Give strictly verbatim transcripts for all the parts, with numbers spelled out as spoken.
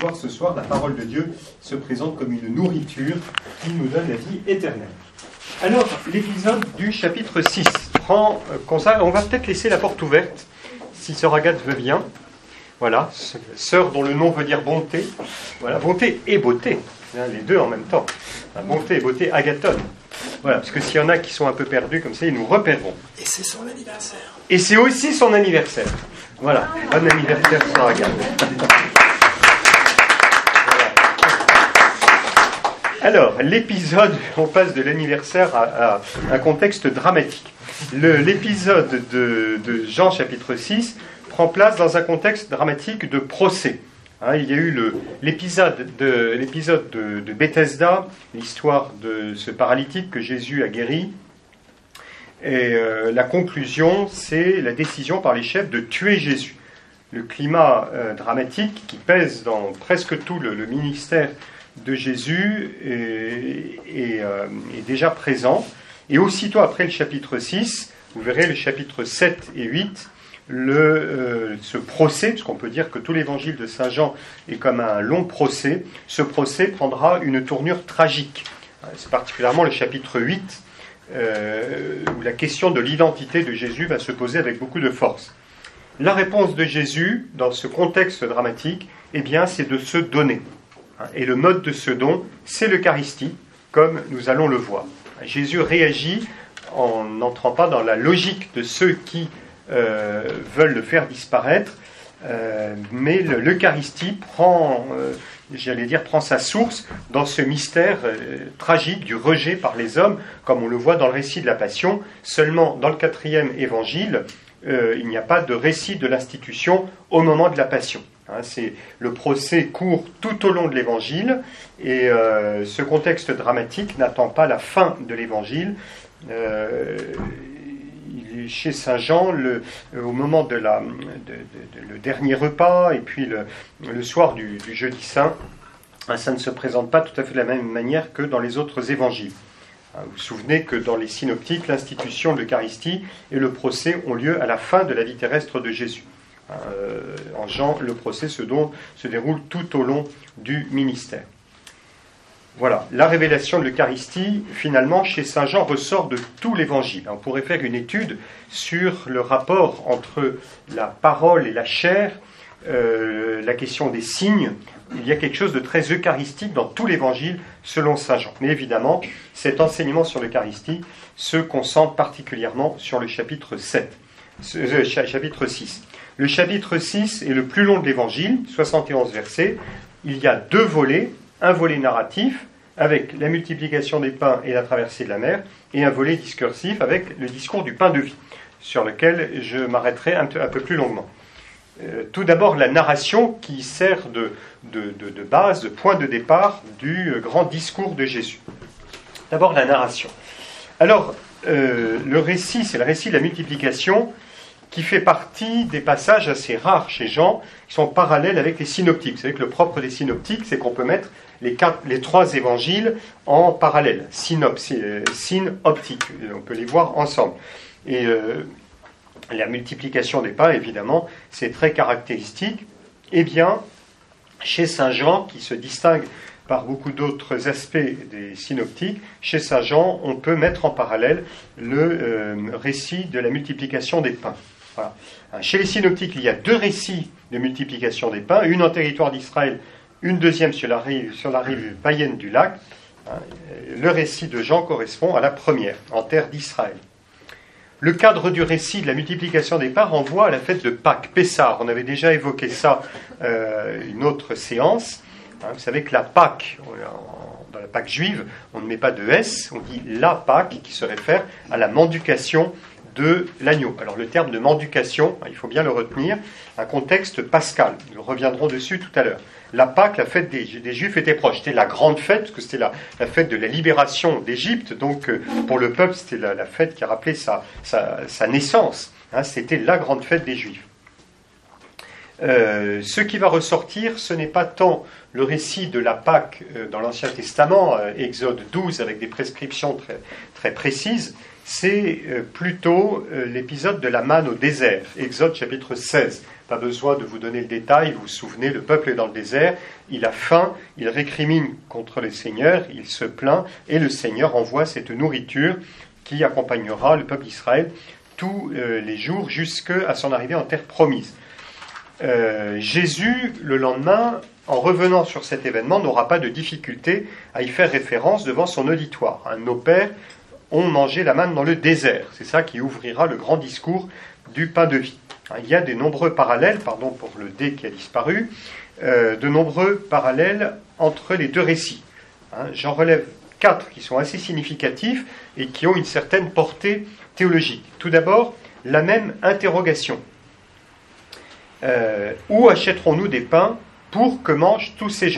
voir ce soir, la parole de Dieu se présente comme une nourriture qui nous donne la vie éternelle. Alors, l'épisode du chapitre six prend comme ça, on va peut-être laisser la porte ouverte, si sœur Agathe veut bien. Voilà, sœur dont le nom veut dire bonté. Voilà, bonté et beauté, les deux en même temps. La bonté et beauté agathone. Voilà, parce que s'il y en a qui sont un peu perdus comme ça, ils nous repéreront. Et c'est son anniversaire. Et c'est aussi son anniversaire. Voilà, bon anniversaire, sœur Agathe. Alors, l'épisode, on passe de l'anniversaire à, à un contexte dramatique. Le, l'épisode de, de Jean chapitre six prend place dans un contexte dramatique de procès. Hein, il y a eu le, l'épisode, de, l'épisode de, de Bethesda, l'histoire de ce paralytique que Jésus a guéri. Et euh, la conclusion, c'est la décision par les chefs de tuer Jésus. Le climat euh, dramatique qui pèse dans presque tout le, le ministère de Jésus est, est, euh, est déjà présent. Et aussitôt après le chapitre six, vous verrez le chapitre sept et huit, le, euh, ce procès, parce qu'on peut dire que tout l'évangile de Saint Jean est comme un long procès, ce procès prendra une tournure tragique. C'est particulièrement le chapitre huit, euh, où la question de l'identité de Jésus va se poser avec beaucoup de force. La réponse de Jésus, dans ce contexte dramatique, eh bien, c'est de se donner. Et le mode de ce don, c'est l'Eucharistie, comme nous allons le voir. Jésus réagit en n'entrant pas dans la logique de ceux qui euh, veulent le faire disparaître, euh, mais le, l'Eucharistie prend, euh, j'allais dire, prend sa source dans ce mystère euh, tragique du rejet par les hommes, comme on le voit dans le récit de la Passion. Seulement, dans le quatrième évangile, euh, il n'y a pas de récit de l'institution au moment de la Passion. Hein, c'est, le procès court tout au long de l'évangile et euh, ce contexte dramatique n'attend pas la fin de l'évangile. Euh, chez Saint Jean, le, au moment de la, de, de, de, le dernier repas et puis le, le soir du, du jeudi saint, hein, ça ne se présente pas tout à fait de la même manière que dans les autres évangiles. Hein, vous vous souvenez que dans les synoptiques, l'institution de l'Eucharistie et le procès ont lieu à la fin de la vie terrestre de Jésus. Euh, en Jean, le procès se, don, se déroule tout au long du ministère. Voilà, la révélation de l'Eucharistie, finalement, chez Saint Jean, ressort de tout l'Évangile. On pourrait faire une étude sur le rapport entre la parole et la chair, euh, la question des signes. Il y a quelque chose de très eucharistique dans tout l'Évangile, selon Saint Jean. Mais évidemment, cet enseignement sur l'Eucharistie se concentre particulièrement sur le chapitre sept, euh, chapitre six. Le chapitre six est le plus long de l'Évangile, soixante et onze versets. Il y a deux volets, un volet narratif avec la multiplication des pains et la traversée de la mer, et un volet discursif avec le discours du pain de vie, sur lequel je m'arrêterai un, un peu plus longuement. Euh, tout d'abord, la narration qui sert de, de, de, de base, de point de départ du grand discours de Jésus. D'abord, la narration. Alors, euh, le récit, c'est le récit de la multiplication, qui fait partie des passages assez rares chez Jean, qui sont parallèles avec les synoptiques. Vous savez que le propre des synoptiques, c'est qu'on peut mettre les, quatre, les trois évangiles en parallèle, synopsis, euh, synoptiques, on peut les voir ensemble. Et euh, la multiplication des pains, évidemment, c'est très caractéristique. Eh bien, chez Saint Jean, qui se distingue par beaucoup d'autres aspects des synoptiques, chez Saint Jean, on peut mettre en parallèle le euh, récit de la multiplication des pains. Voilà. Chez les synoptiques, il y a deux récits de multiplication des pains, une en territoire d'Israël, une deuxième sur la rive, sur la rive païenne du lac. Le récit de Jean correspond à la première, en terre d'Israël. Le cadre du récit de la multiplication des pains renvoie à la fête de Pâques, Pessah. On avait déjà évoqué ça euh, une autre séance. Hein, vous savez que la Pâque, dans la Pâque juive, on ne met pas de S, on dit la Pâque, qui se réfère à la mendication de l'agneau. Alors le terme de mendication, il faut bien le retenir, un contexte pascal. Nous reviendrons dessus tout à l'heure. La Pâque, la fête des, des Juifs était proche. C'était la grande fête, parce que c'était la, la fête de la libération d'Égypte. Donc pour le peuple, c'était la, la fête qui rappelait sa, sa, sa naissance. Hein, c'était la grande fête des Juifs. euh, ce qui va ressortir, ce n'est pas tant le récit de la Pâque euh, dans l'Ancien Testament, euh, Exode douze, avec des prescriptions très, très précises, c'est euh, plutôt euh, l'épisode de la manne au désert, Exode chapitre seize. Pas besoin de vous donner le détail, vous vous souvenez, le peuple est dans le désert, il a faim, il récrimine contre le Seigneur, il se plaint, et le Seigneur envoie cette nourriture qui accompagnera le peuple d'Israël tous euh, les jours jusqu'à son arrivée en terre promise. Euh, Jésus, le lendemain, en revenant sur cet événement, n'aura pas de difficulté à y faire référence devant son auditoire. Hein, nos pères ont mangé la manne dans le désert. C'est ça qui ouvrira le grand discours du pain de vie. Hein, il y a de nombreux parallèles, pardon pour le D qui a disparu, euh, de nombreux parallèles entre les deux récits. Hein, j'en relève quatre qui sont assez significatifs et qui ont une certaine portée théologique. Tout d'abord, la même interrogation. Euh, où achèterons-nous des pains pour que mangent tous ces gens ?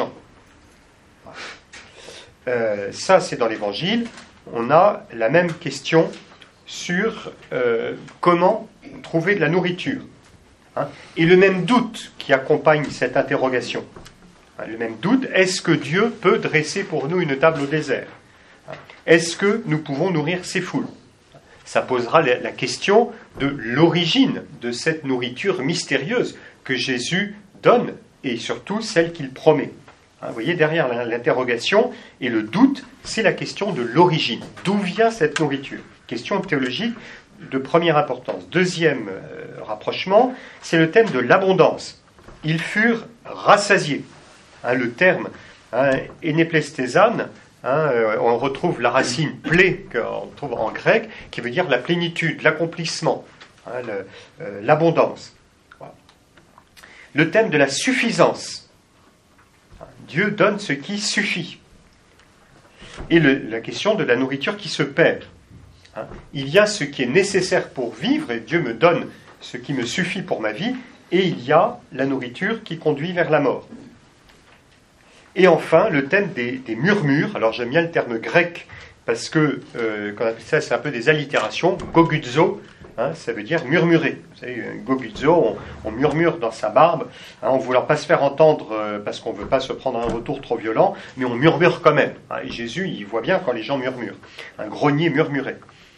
euh, Ça, c'est dans l'Évangile. On a la même question sur euh, comment trouver de la nourriture. Hein, et le même doute qui accompagne cette interrogation. Hein, le même doute, est-ce que Dieu peut dresser pour nous une table au désert ? Hein, est-ce que nous pouvons nourrir ces foules ? Ça posera la question de l'origine de cette nourriture mystérieuse que Jésus donne et surtout celle qu'il promet. Vous voyez, derrière l'interrogation et le doute, c'est la question de l'origine. D'où vient cette nourriture ? Question théologique de première importance. Deuxième euh, rapprochement, c'est le thème de l'abondance. Ils furent rassasiés. Hein, le terme hein, énéplestézan, Hein, euh, on retrouve la racine plé qu'on trouve en grec, qui veut dire la plénitude, l'accomplissement, hein, le, euh, l'abondance. Voilà. Le thème de la suffisance. Dieu donne ce qui suffit. Et le, la question de la nourriture qui se perd. Hein. Il y a ce qui est nécessaire pour vivre, et Dieu me donne ce qui me suffit pour ma vie, et il y a la nourriture qui conduit vers la mort. Et enfin, le thème des, des murmures. Alors j'aime bien le terme grec, parce que, euh, quand on appelle ça, c'est un peu des allitérations. Gogudzo, hein, ça veut dire murmurer. Vous savez, gogudzo, on, on murmure dans sa barbe, hein, en ne voulant pas se faire entendre, euh, parce qu'on ne veut pas se prendre un retour trop violent, mais on murmure quand même. Hein, et Jésus, il voit bien quand les gens murmurent. Un grognier murmurait.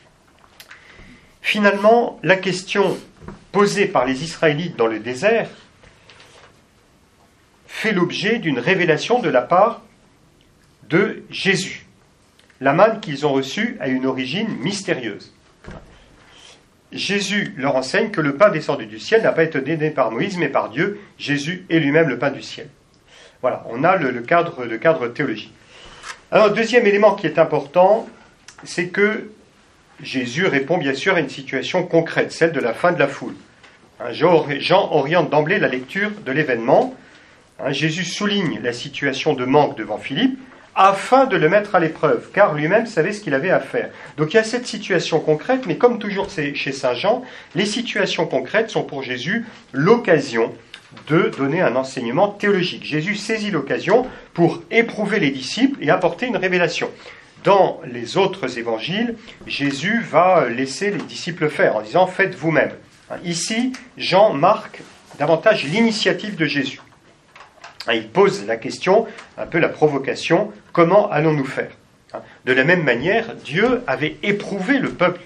Finalement, la question posée par les Israélites dans le désert fait l'objet d'une révélation de la part de Jésus. La manne qu'ils ont reçue a une origine mystérieuse. Jésus leur enseigne que le pain descendu du ciel n'a pas été donné par Moïse, mais par Dieu. Jésus est lui-même le pain du ciel. Voilà, on a le, le, cadre, le cadre théologique. Alors, deuxième élément qui est important, c'est que Jésus répond bien sûr à une situation concrète, celle de la fin de la foule. Jean oriente d'emblée la lecture de l'événement. Jésus souligne la situation de manque devant Philippe afin de le mettre à l'épreuve, car lui-même savait ce qu'il avait à faire. Donc il y a cette situation concrète, mais comme toujours chez Saint Jean, les situations concrètes sont pour Jésus l'occasion de donner un enseignement théologique. Jésus saisit l'occasion pour éprouver les disciples et apporter une révélation. Dans les autres évangiles, Jésus va laisser les disciples faire en disant « faites vous-même ». Ici, Jean marque davantage l'initiative de Jésus. Il pose la question, un peu la provocation, comment allons-nous faire ? De la même manière, Dieu avait éprouvé le peuple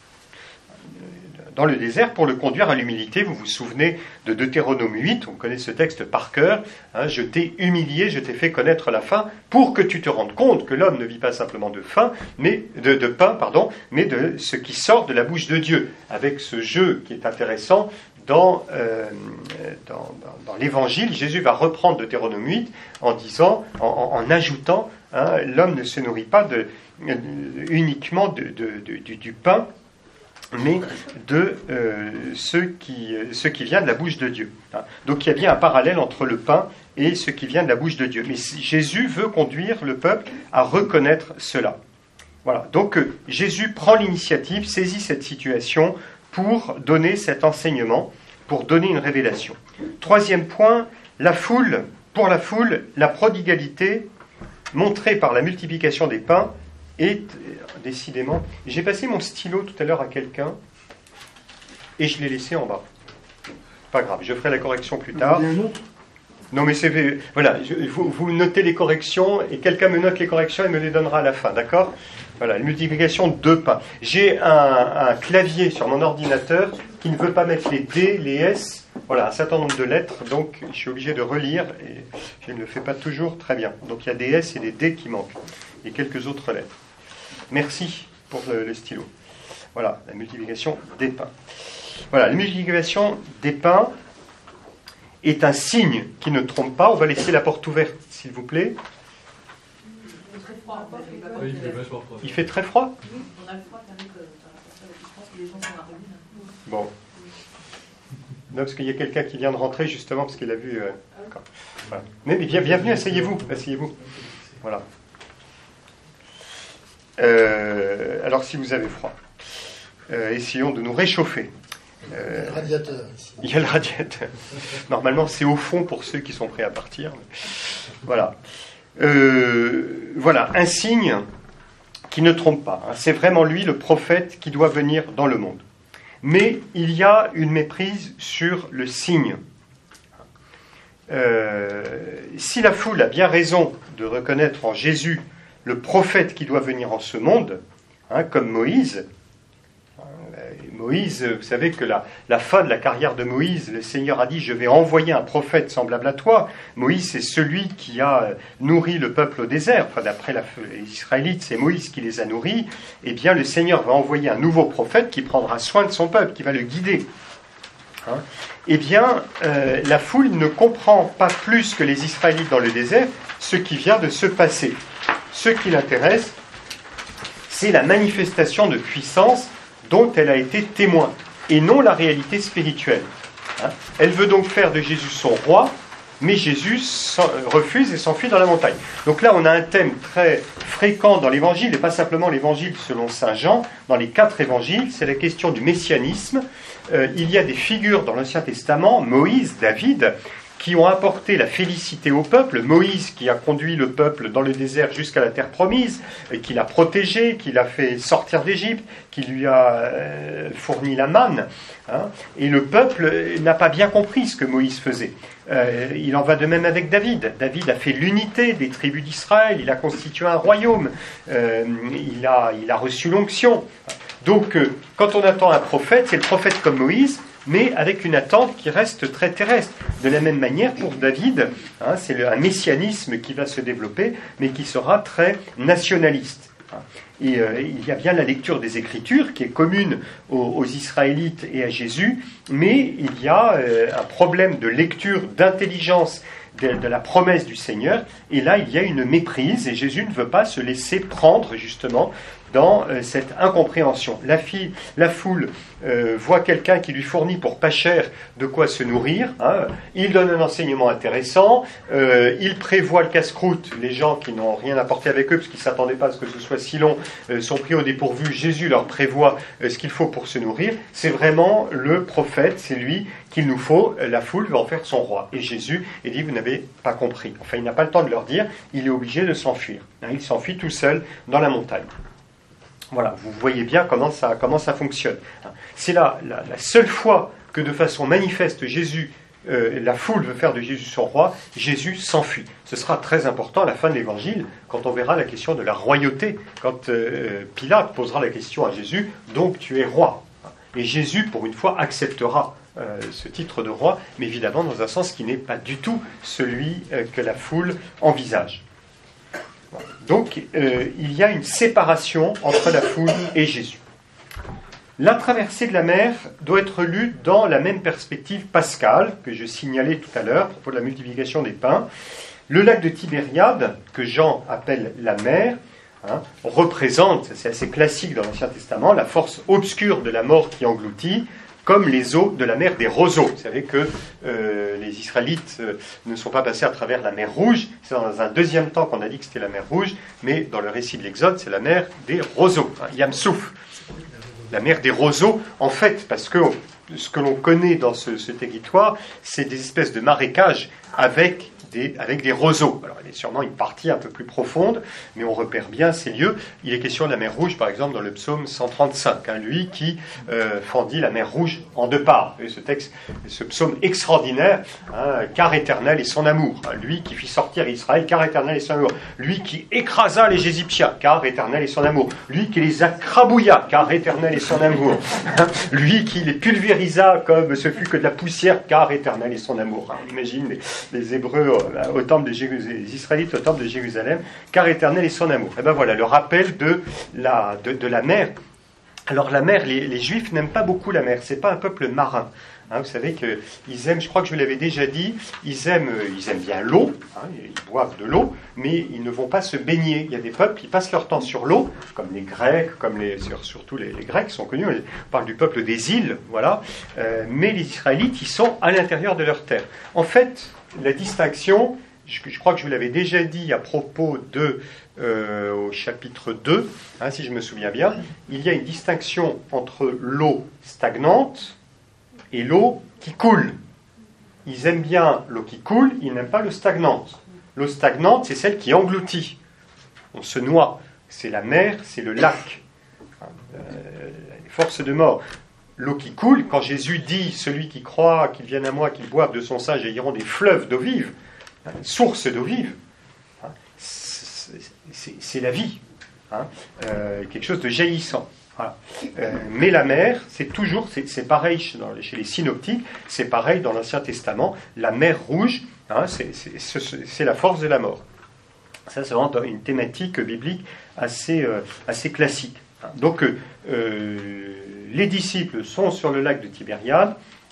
dans le désert pour le conduire à l'humilité. Vous vous souvenez de Deutéronome huit, on connaît ce texte par cœur. Hein, je t'ai humilié, je t'ai fait connaître la faim, pour que tu te rendes compte que l'homme ne vit pas simplement de faim, mais de, de pain, pardon, mais de ce qui sort de la bouche de Dieu. Avec ce jeu qui est intéressant. Dans, euh, dans, dans, dans l'Évangile, Jésus va reprendre Deutéronome huit en disant, en, en, en ajoutant, hein, l'homme ne se nourrit pas de, euh, uniquement de, de, de, du, du pain, mais de euh, ce, qui, ce qui vient de la bouche de Dieu. Hein. Donc il y a bien un parallèle entre le pain et ce qui vient de la bouche de Dieu. Mais Jésus veut conduire le peuple à reconnaître cela. Voilà. Donc euh, Jésus prend l'initiative, saisit cette situation pour donner cet enseignement, pour donner une révélation. Troisième point, la foule, pour la foule, la prodigalité montrée par la multiplication des pains est décidément... J'ai passé mon stylo tout à l'heure à quelqu'un et je l'ai laissé en bas. pas grave, je ferai la correction plus tard. Il y a un autre. Non mais c'est... Voilà, je, vous, vous notez les corrections et quelqu'un me note les corrections et me les donnera à la fin, d'accord? Voilà, la multiplication de deux pains. J'ai un, un clavier sur mon ordinateur qui ne veut pas mettre les D, les S, voilà, un certain nombre de lettres, donc je suis obligé de relire et je ne le fais pas toujours très bien. Donc il y a des S et des D qui manquent et quelques autres lettres. Merci pour le, le stylo. Voilà, la multiplication des pains. Voilà, la multiplication des pains est un signe qui ne trompe pas. On va laisser la porte ouverte, s'il vous plaît. Oui, il fait vachement froid. Il fait très froid. Oui, on a le froid qui arrive. Je pense que les gens sont à ruine. Bon. Non, parce qu'il y a quelqu'un qui vient de rentrer, justement, parce qu'il a vu... Euh... Voilà. Mais bien, bienvenue, asseyez-vous. Asseyez-vous. Voilà. Euh, alors, si vous avez froid, euh, essayons de nous réchauffer. Euh, il y a le radiateur ici. Il y a le radiateur. Normalement, c'est au fond pour ceux qui sont prêts à partir. Voilà. Euh, voilà, un signe qui ne trompe pas. Hein. C'est vraiment lui, le prophète, qui doit venir dans le monde. Mais il y a une méprise sur le signe. Euh, si la foule a bien raison de reconnaître en Jésus le prophète qui doit venir en ce monde, hein, comme Moïse, Moïse, vous savez que la, la fin de la carrière de Moïse, le Seigneur a dit « Je vais envoyer un prophète semblable à toi ». Moïse, c'est celui qui a nourri le peuple au désert. Enfin, d'après la, les Israélites, c'est Moïse qui les a nourris. Eh bien, le Seigneur va envoyer un nouveau prophète qui prendra soin de son peuple, qui va le guider. Hein? Eh bien, euh, la foule ne comprend pas plus que les Israélites dans le désert ce qui vient de se passer. Ce qui l'intéresse, c'est la manifestation de puissance dont elle a été témoin, et non la réalité spirituelle. Hein. Elle veut donc faire de Jésus son roi, mais Jésus refuse et s'enfuit dans la montagne. Donc là, on a un thème très fréquent dans l'Évangile, et pas simplement l'Évangile selon saint Jean, dans les quatre Évangiles, c'est la question du messianisme. Euh, il y a des figures dans l'Ancien Testament, Moïse, David, qui ont apporté la félicité au peuple. Moïse qui a conduit le peuple dans le désert jusqu'à la terre promise, et qui l'a protégé, qui l'a fait sortir d'Égypte, qui lui a euh, fourni la manne. Hein, et le peuple n'a pas bien compris ce que Moïse faisait. Euh, il en va de même avec David. David a fait l'unité des tribus d'Israël, il a constitué un royaume, euh, il, a, il a reçu l'onction. Donc, euh, quand on attend un prophète, c'est le prophète comme Moïse, mais avec une attente qui reste très terrestre. De la même manière, pour David, hein, c'est le, un messianisme qui va se développer, mais qui sera très nationaliste. Hein. Et euh, il y a bien la lecture des Écritures, qui est commune aux, aux Israélites et à Jésus, mais il y a euh, un problème de lecture, d'intelligence de, de la promesse du Seigneur, et là il y a une méprise, et Jésus ne veut pas se laisser prendre, justement, dans euh, cette incompréhension. La, fille, la foule euh, voit quelqu'un qui lui fournit pour pas cher de quoi se nourrir, hein. Il donne un enseignement intéressant, euh, il prévoit le casse-croûte, les gens qui n'ont rien apporté avec eux, parce qu'ils ne s'attendaient pas à ce que ce soit si long, euh, sont pris au dépourvu, Jésus leur prévoit euh, ce qu'il faut pour se nourrir. C'est vraiment le prophète, c'est lui qu'il nous faut, la foule va en faire son roi. Et Jésus, il dit, vous n'avez pas compris. Enfin, il n'a pas le temps de leur dire, il est obligé de s'enfuir. Hein, il s'enfuit tout seul dans la montagne. Voilà, vous voyez bien comment ça, comment ça fonctionne. C'est là la, la seule fois que de façon manifeste Jésus, euh, la foule veut faire de Jésus son roi, Jésus s'enfuit. Ce sera très important à la fin de l'Évangile, quand on verra la question de la royauté, quand euh, Pilate posera la question à Jésus, donc tu es roi. Et Jésus, pour une fois, acceptera euh, ce titre de roi, mais évidemment dans un sens qui n'est pas du tout celui euh, que la foule envisage. Donc, euh, il y a une séparation entre la foule et Jésus. La traversée de la mer doit être lue dans la même perspective pascale que je signalais tout à l'heure à propos de la multiplication des pains. Le lac de Tibériade, que Jean appelle la mer, hein, représente, c'est assez classique dans l'Ancien Testament, la force obscure de la mort qui engloutit, comme les eaux de la mer des roseaux. Vous savez que euh, les Israélites euh, ne sont pas passés à travers la mer Rouge. C'est dans un deuxième temps qu'on a dit que c'était la mer Rouge, mais dans le récit de l'Exode, c'est la mer des roseaux, hein, Yam Souf. La mer des roseaux, en fait, parce que ce que l'on connaît dans ce, ce territoire, c'est des espèces de marécages avec des, avec des roseaux. Alors, il y a sûrement une partie un peu plus profonde, mais on repère bien ces lieux. Il est question de la mer Rouge, par exemple, dans le psaume cent trente-cinq, hein, lui qui euh, fendit la mer Rouge en deux parts. Et ce texte, ce psaume extraordinaire, hein, car éternel est son amour. Hein, lui qui fit sortir Israël, car éternel est son amour. Lui qui écrasa les Égyptiens, car éternel est son amour. Lui qui les accrabouilla, car éternel est son amour. Lui qui les pulvérisa comme ce fut que de la poussière, car éternel est son amour. Hein, on imagine les, les Hébreux au temple de Jérusalem, les Israélites au temple de Jérusalem, car éternel est son amour. Et ben voilà, le rappel de la, de, de la mer. Alors la mer, les, les Juifs n'aiment pas beaucoup la mer, c'est pas un peuple marin. Hein, vous savez qu'ils aiment, je crois que je vous l'avais déjà dit, ils aiment, ils aiment bien l'eau, hein, ils boivent de l'eau, mais ils ne vont pas se baigner. Il y a des peuples qui passent leur temps sur l'eau, comme les Grecs, comme les, surtout les, les Grecs sont connus, on parle du peuple des îles, voilà, euh, mais les Israélites, ils sont à l'intérieur de leur terre. En fait, la distinction, je, je crois que je vous l'avais déjà dit à propos de, euh, au chapitre deux, hein, si je me souviens bien, il y a une distinction entre l'eau stagnante et l'eau qui coule. Ils aiment bien l'eau qui coule, ils n'aiment pas l'eau stagnante. L'eau stagnante, c'est celle qui engloutit. On se noie. C'est la mer, c'est le lac. Euh, les forces de mort. L'eau qui coule, quand Jésus dit « Celui qui croit qu'il vienne à moi, qu'il boive de son sein, jailliront des fleuves d'eau vive », une source d'eau vive, hein, c'est, c'est, c'est la vie. Hein, euh, quelque chose de jaillissant. Voilà. Euh, mais la mer, c'est toujours, c'est, c'est pareil chez, dans, chez les synoptiques, c'est pareil dans l'Ancien Testament. La mer Rouge, hein, c'est, c'est, c'est, c'est la force de la mort. Ça, c'est vraiment une thématique biblique assez, euh, assez classique. Donc, euh, les disciples sont sur le lac de Tibériade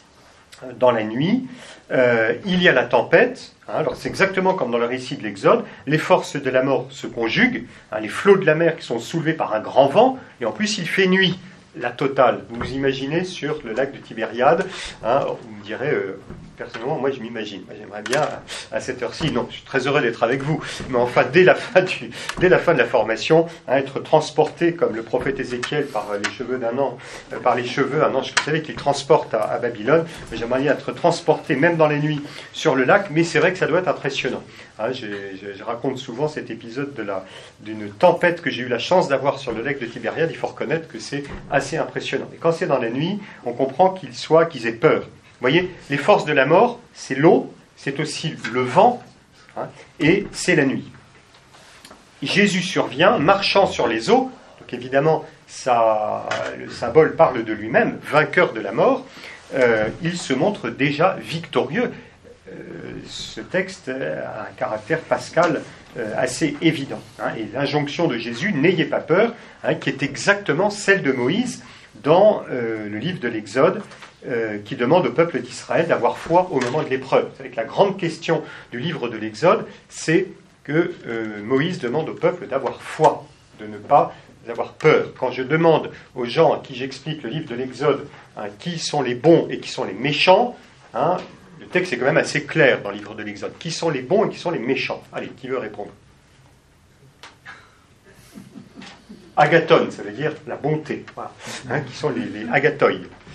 dans la nuit. Euh, il y a la tempête. Hein, alors, c'est exactement comme dans le récit de l'Exode. Les forces de la mort se conjuguent. Hein, les flots de la mer qui sont soulevés par un grand vent. Et en plus, il fait nuit. La totale. Vous vous imaginez sur le lac de Tibériade. Hein, vous me direz... Euh, Personnellement, moi je m'imagine. Moi, j'aimerais bien, à cette heure-ci, non, je suis très heureux d'être avec vous, mais enfin, dès la fin, du, dès la, fin de la formation, hein, être transporté comme le prophète Ézéchiel par les cheveux d'un ange, euh, par les cheveux, un ange, vous savez, qu'il transporte à, à Babylone. Mais j'aimerais bien être transporté, même dans les nuits, sur le lac, mais c'est vrai que ça doit être impressionnant. Hein, je, je, je raconte souvent cet épisode de la, d'une tempête que j'ai eu la chance d'avoir sur le lac de Tibériade. Il faut reconnaître que c'est assez impressionnant. Et quand c'est dans la nuit, on comprend qu'ils soient, qu'ils aient peur. Vous voyez, les forces de la mort, c'est l'eau, c'est aussi le vent, hein, et c'est la nuit. Jésus survient, marchant sur les eaux, donc évidemment, ça, le symbole parle de lui-même, vainqueur de la mort, euh, il se montre déjà victorieux. Euh, ce texte a un caractère pascal euh, assez évident. Hein, et l'injonction de Jésus, n'ayez pas peur, hein, qui est exactement celle de Moïse dans euh, le livre de l'Exode, Euh, qui demande au peuple d'Israël d'avoir foi au moment de l'épreuve. Vous savez que la grande question du livre de l'Exode, c'est que euh, Moïse demande au peuple d'avoir foi, de ne pas avoir peur. Quand je demande aux gens à qui j'explique le livre de l'Exode, hein, qui sont les bons et qui sont les méchants, hein, le texte est quand même assez clair dans le livre de l'Exode. Qui sont les bons et qui sont les méchants? Allez, qui veut répondre? Agathon, ça veut dire la bonté. Voilà. Hein, qui sont les, les agathoi.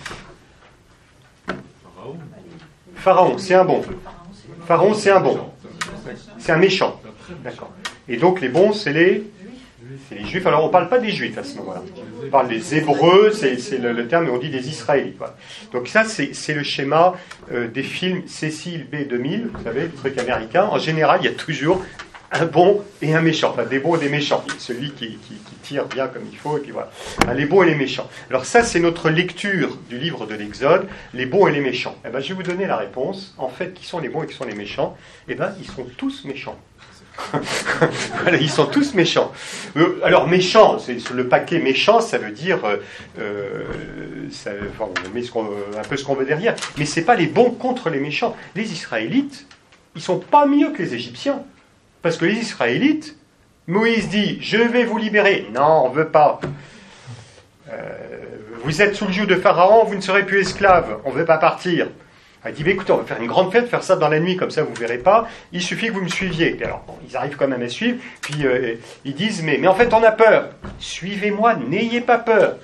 Pharaon, c'est un bon. Pharaon, c'est un bon. C'est un méchant. D'accord. Et donc les bons, c'est les, c'est les Juifs. Alors on ne parle pas des Juifs à ce moment-là. On parle des Hébreux, c'est, c'est le, le terme, mais on dit des Israélites. Voilà. Donc ça, c'est, c'est le schéma euh, des films Cécile B deux mille, vous savez, le truc américain. En général, il y a toujours un bon et un méchant. Enfin, des bons et des méchants. Celui qui, qui, qui tire bien comme il faut, et puis voilà. Les bons et les méchants. Alors ça, c'est notre lecture du livre de l'Exode, les bons et les méchants. Eh ben, je vais vous donner la réponse. En fait, qui sont les bons et qui sont les méchants? Eh ben, ils sont tous méchants. Voilà, ils sont tous méchants. Euh, alors, méchant, c'est, sur le paquet méchant, ça veut dire... Euh, ça, enfin, on met ce qu'on, un peu ce qu'on veut derrière. Mais c'est pas les bons contre les méchants. Les Israélites, ils sont pas mieux que les Égyptiens. Parce que les Israélites, Moïse dit, je vais vous libérer. Non, on ne veut pas. Euh, vous êtes sous le joug de Pharaon, vous ne serez plus esclaves. On ne veut pas partir. Il dit, écoutez, on va faire une grande fête, faire ça dans la nuit, comme ça vous ne verrez pas. Il suffit que vous me suiviez. Et alors, bon, ils arrivent quand même à suivre. Puis euh, ils disent, mais, mais en fait, on a peur. Suivez-moi, n'ayez pas peur. Il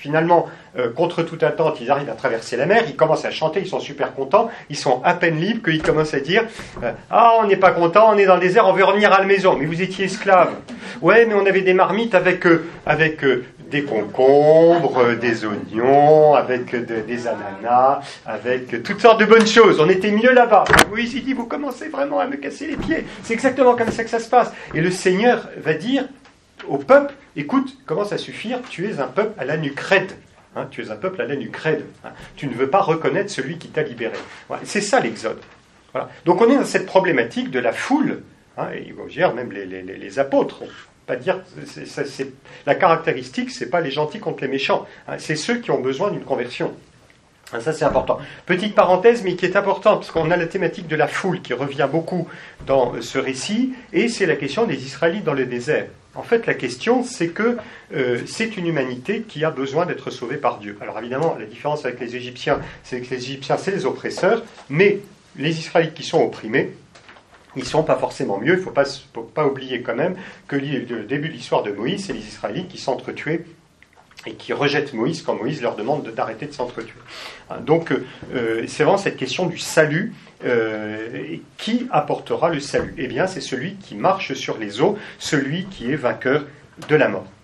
finalement, euh, contre toute attente, ils arrivent à traverser la mer, ils commencent à chanter, ils sont super contents, ils sont à peine libres qu'ils commencent à dire euh, « Ah, on n'est pas content, on est dans le désert, on veut revenir à la maison. » Mais vous étiez esclaves. « Ouais, mais on avait des marmites avec, euh, avec euh, des concombres, euh, des oignons, avec euh, de, des ananas, avec euh, toutes sortes de bonnes choses. On était mieux là-bas. » Oui, il dit « Vous commencez vraiment à me casser les pieds. » C'est exactement comme ça que ça se passe. Et le Seigneur va dire au peuple, écoute, commence à suffire, tu es un peuple à la nuque raide. Hein, tu es un peuple à la nuque raide. Hein, tu ne veux pas reconnaître celui qui t'a libéré. Voilà, c'est ça l'exode. Voilà. Donc on est dans cette problématique de la foule. Hein, et il faut dire, même les, les, les apôtres, pas dire, c'est, c'est, c'est, la caractéristique, c'est pas les gentils contre les méchants. Hein, c'est ceux qui ont besoin d'une conversion. Ça, c'est important. Petite parenthèse, mais qui est importante, parce qu'on a la thématique de la foule qui revient beaucoup dans ce récit, et c'est la question des Israélites dans le désert. En fait, la question, c'est que euh, c'est une humanité qui a besoin d'être sauvée par Dieu. Alors évidemment, la différence avec les Égyptiens, c'est que les Égyptiens, c'est les oppresseurs, mais les Israélites qui sont opprimés, ils ne sont pas forcément mieux. Il ne faut pas, faut pas oublier quand même que le début de l'histoire de Moïse, c'est les Israélites qui s'entretuaient et qui rejettent Moïse quand Moïse leur demande de, d'arrêter de s'entretuer. Donc, euh, c'est vraiment cette question du salut. Euh, qui apportera le salut ? Eh bien, c'est celui qui marche sur les eaux, celui qui est vainqueur de la mort.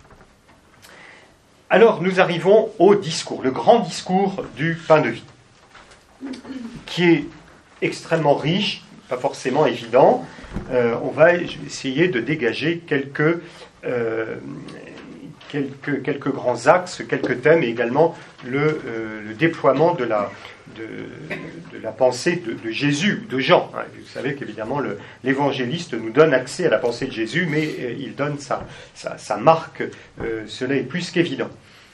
Alors, nous arrivons au discours, le grand discours du pain de vie, qui est extrêmement riche, pas forcément évident. Euh, on va essayer de dégager quelques... Euh, Quelques, quelques grands axes, quelques thèmes, et également le, euh, le déploiement de la, de, de la pensée de, de Jésus, de Jean. Hein. Vous savez qu'évidemment, le, l'évangéliste nous donne accès à la pensée de Jésus, mais euh, il donne sa, sa, sa marque, euh, cela est plus qu'évident.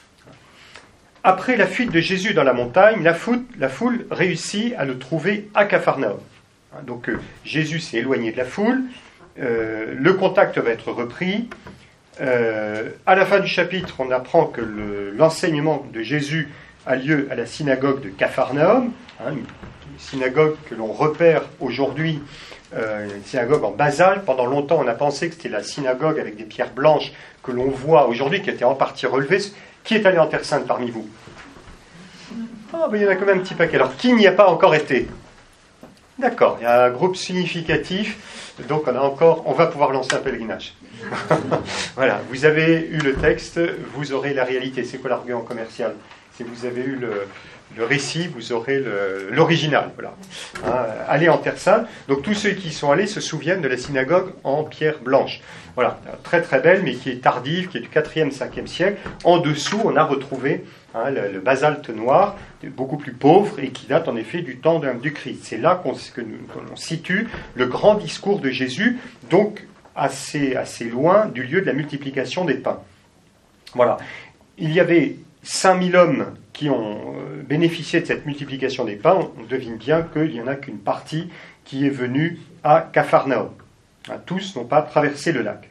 Après la fuite de Jésus dans la montagne, la foule, la foule réussit à le trouver à Capharnaüm. Hein, donc euh, Jésus s'est éloigné de la foule, euh, le contact va être repris. Euh, à la fin du chapitre, on apprend que le, l'enseignement de Jésus a lieu à la synagogue de Capharnaüm, hein, une synagogue que l'on repère aujourd'hui, euh, une synagogue en basalte. Pendant longtemps, on a pensé que c'était la synagogue avec des pierres blanches que l'on voit aujourd'hui, qui était en partie relevée. Qui est allé en Terre Sainte parmi vous ? Ah, ben, il y en a quand même un petit paquet. Alors, qui n'y a pas encore été ? D'accord, il y a un groupe significatif, donc on a encore, on va pouvoir lancer un pèlerinage. Voilà, vous avez eu le texte, vous aurez la réalité. C'est quoi l'argument commercial ? Si vous avez eu le, le récit, vous aurez le, l'original. Voilà. Hein, allez en Terre Sainte. Donc tous ceux qui y sont allés se souviennent de la synagogue en pierre blanche. Voilà, très très belle, mais qui est tardive, qui est du quatrième cinquième siècle. En dessous, on a retrouvé hein, le, le basalte noir, beaucoup plus pauvre, et qui date en effet du temps de, du Christ. C'est là qu'on, que nous, qu'on situe le grand discours de Jésus, donc assez, assez loin du lieu de la multiplication des pains. Voilà. Il y avait cinq mille hommes qui ont bénéficié de cette multiplication des pains. On devine bien qu'il n'y en a qu'une partie qui est venue à Capharnaüm. Tous n'ont pas traversé le lac.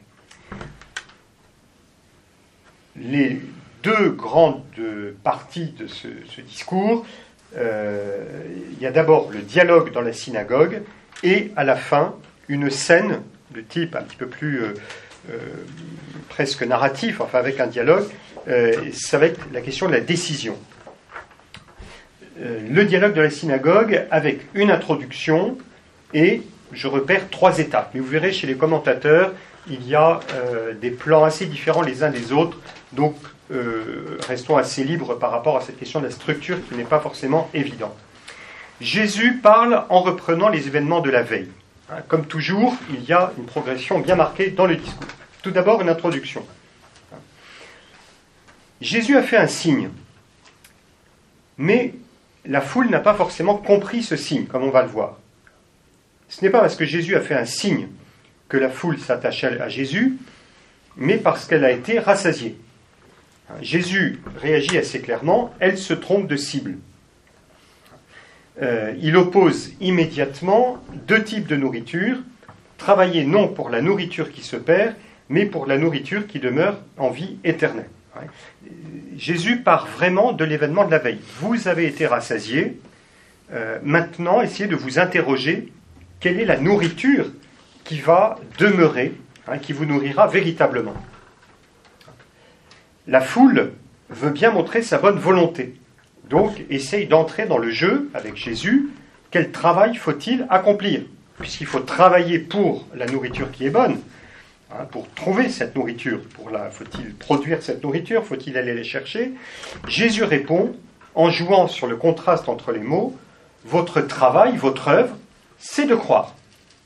Les deux grandes parties de ce, ce discours, euh, il y a d'abord le dialogue dans la synagogue et à la fin une scène de type un petit peu plus euh, euh, presque narratif, enfin avec un dialogue, euh, ça va être la question de la décision. Euh, le dialogue de la synagogue avec une introduction et je repère trois étapes. Mais vous verrez chez les commentateurs, il y a euh, des plans assez différents les uns des autres, donc euh, restons assez libres par rapport à cette question de la structure qui n'est pas forcément évidente. Jésus parle en reprenant les événements de la veille. Hein, comme toujours, il y a une progression bien marquée dans le discours. Tout d'abord, une introduction. Jésus a fait un signe, mais la foule n'a pas forcément compris ce signe, comme on va le voir. Ce n'est pas parce que Jésus a fait un signe que la foule s'attache à Jésus, mais parce qu'elle a été rassasiée. Jésus réagit assez clairement, elle se trompe de cible. Euh, il oppose immédiatement deux types de nourriture, travailler non pour la nourriture qui se perd, mais pour la nourriture qui demeure en vie éternelle. Jésus part vraiment de l'événement de la veille. Vous avez été rassasiés, euh, maintenant essayez de vous interroger quelle est la nourriture qui va demeurer, hein, qui vous nourrira véritablement. La foule veut bien montrer sa bonne volonté. Donc, essaye d'entrer dans le jeu avec Jésus. Quel travail faut-il accomplir? Puisqu'il faut travailler pour la nourriture qui est bonne, hein, pour trouver cette nourriture. Pour la, faut-il produire cette nourriture? Faut-il aller la chercher? Jésus répond, en jouant sur le contraste entre les mots, votre travail, votre œuvre, c'est de croire.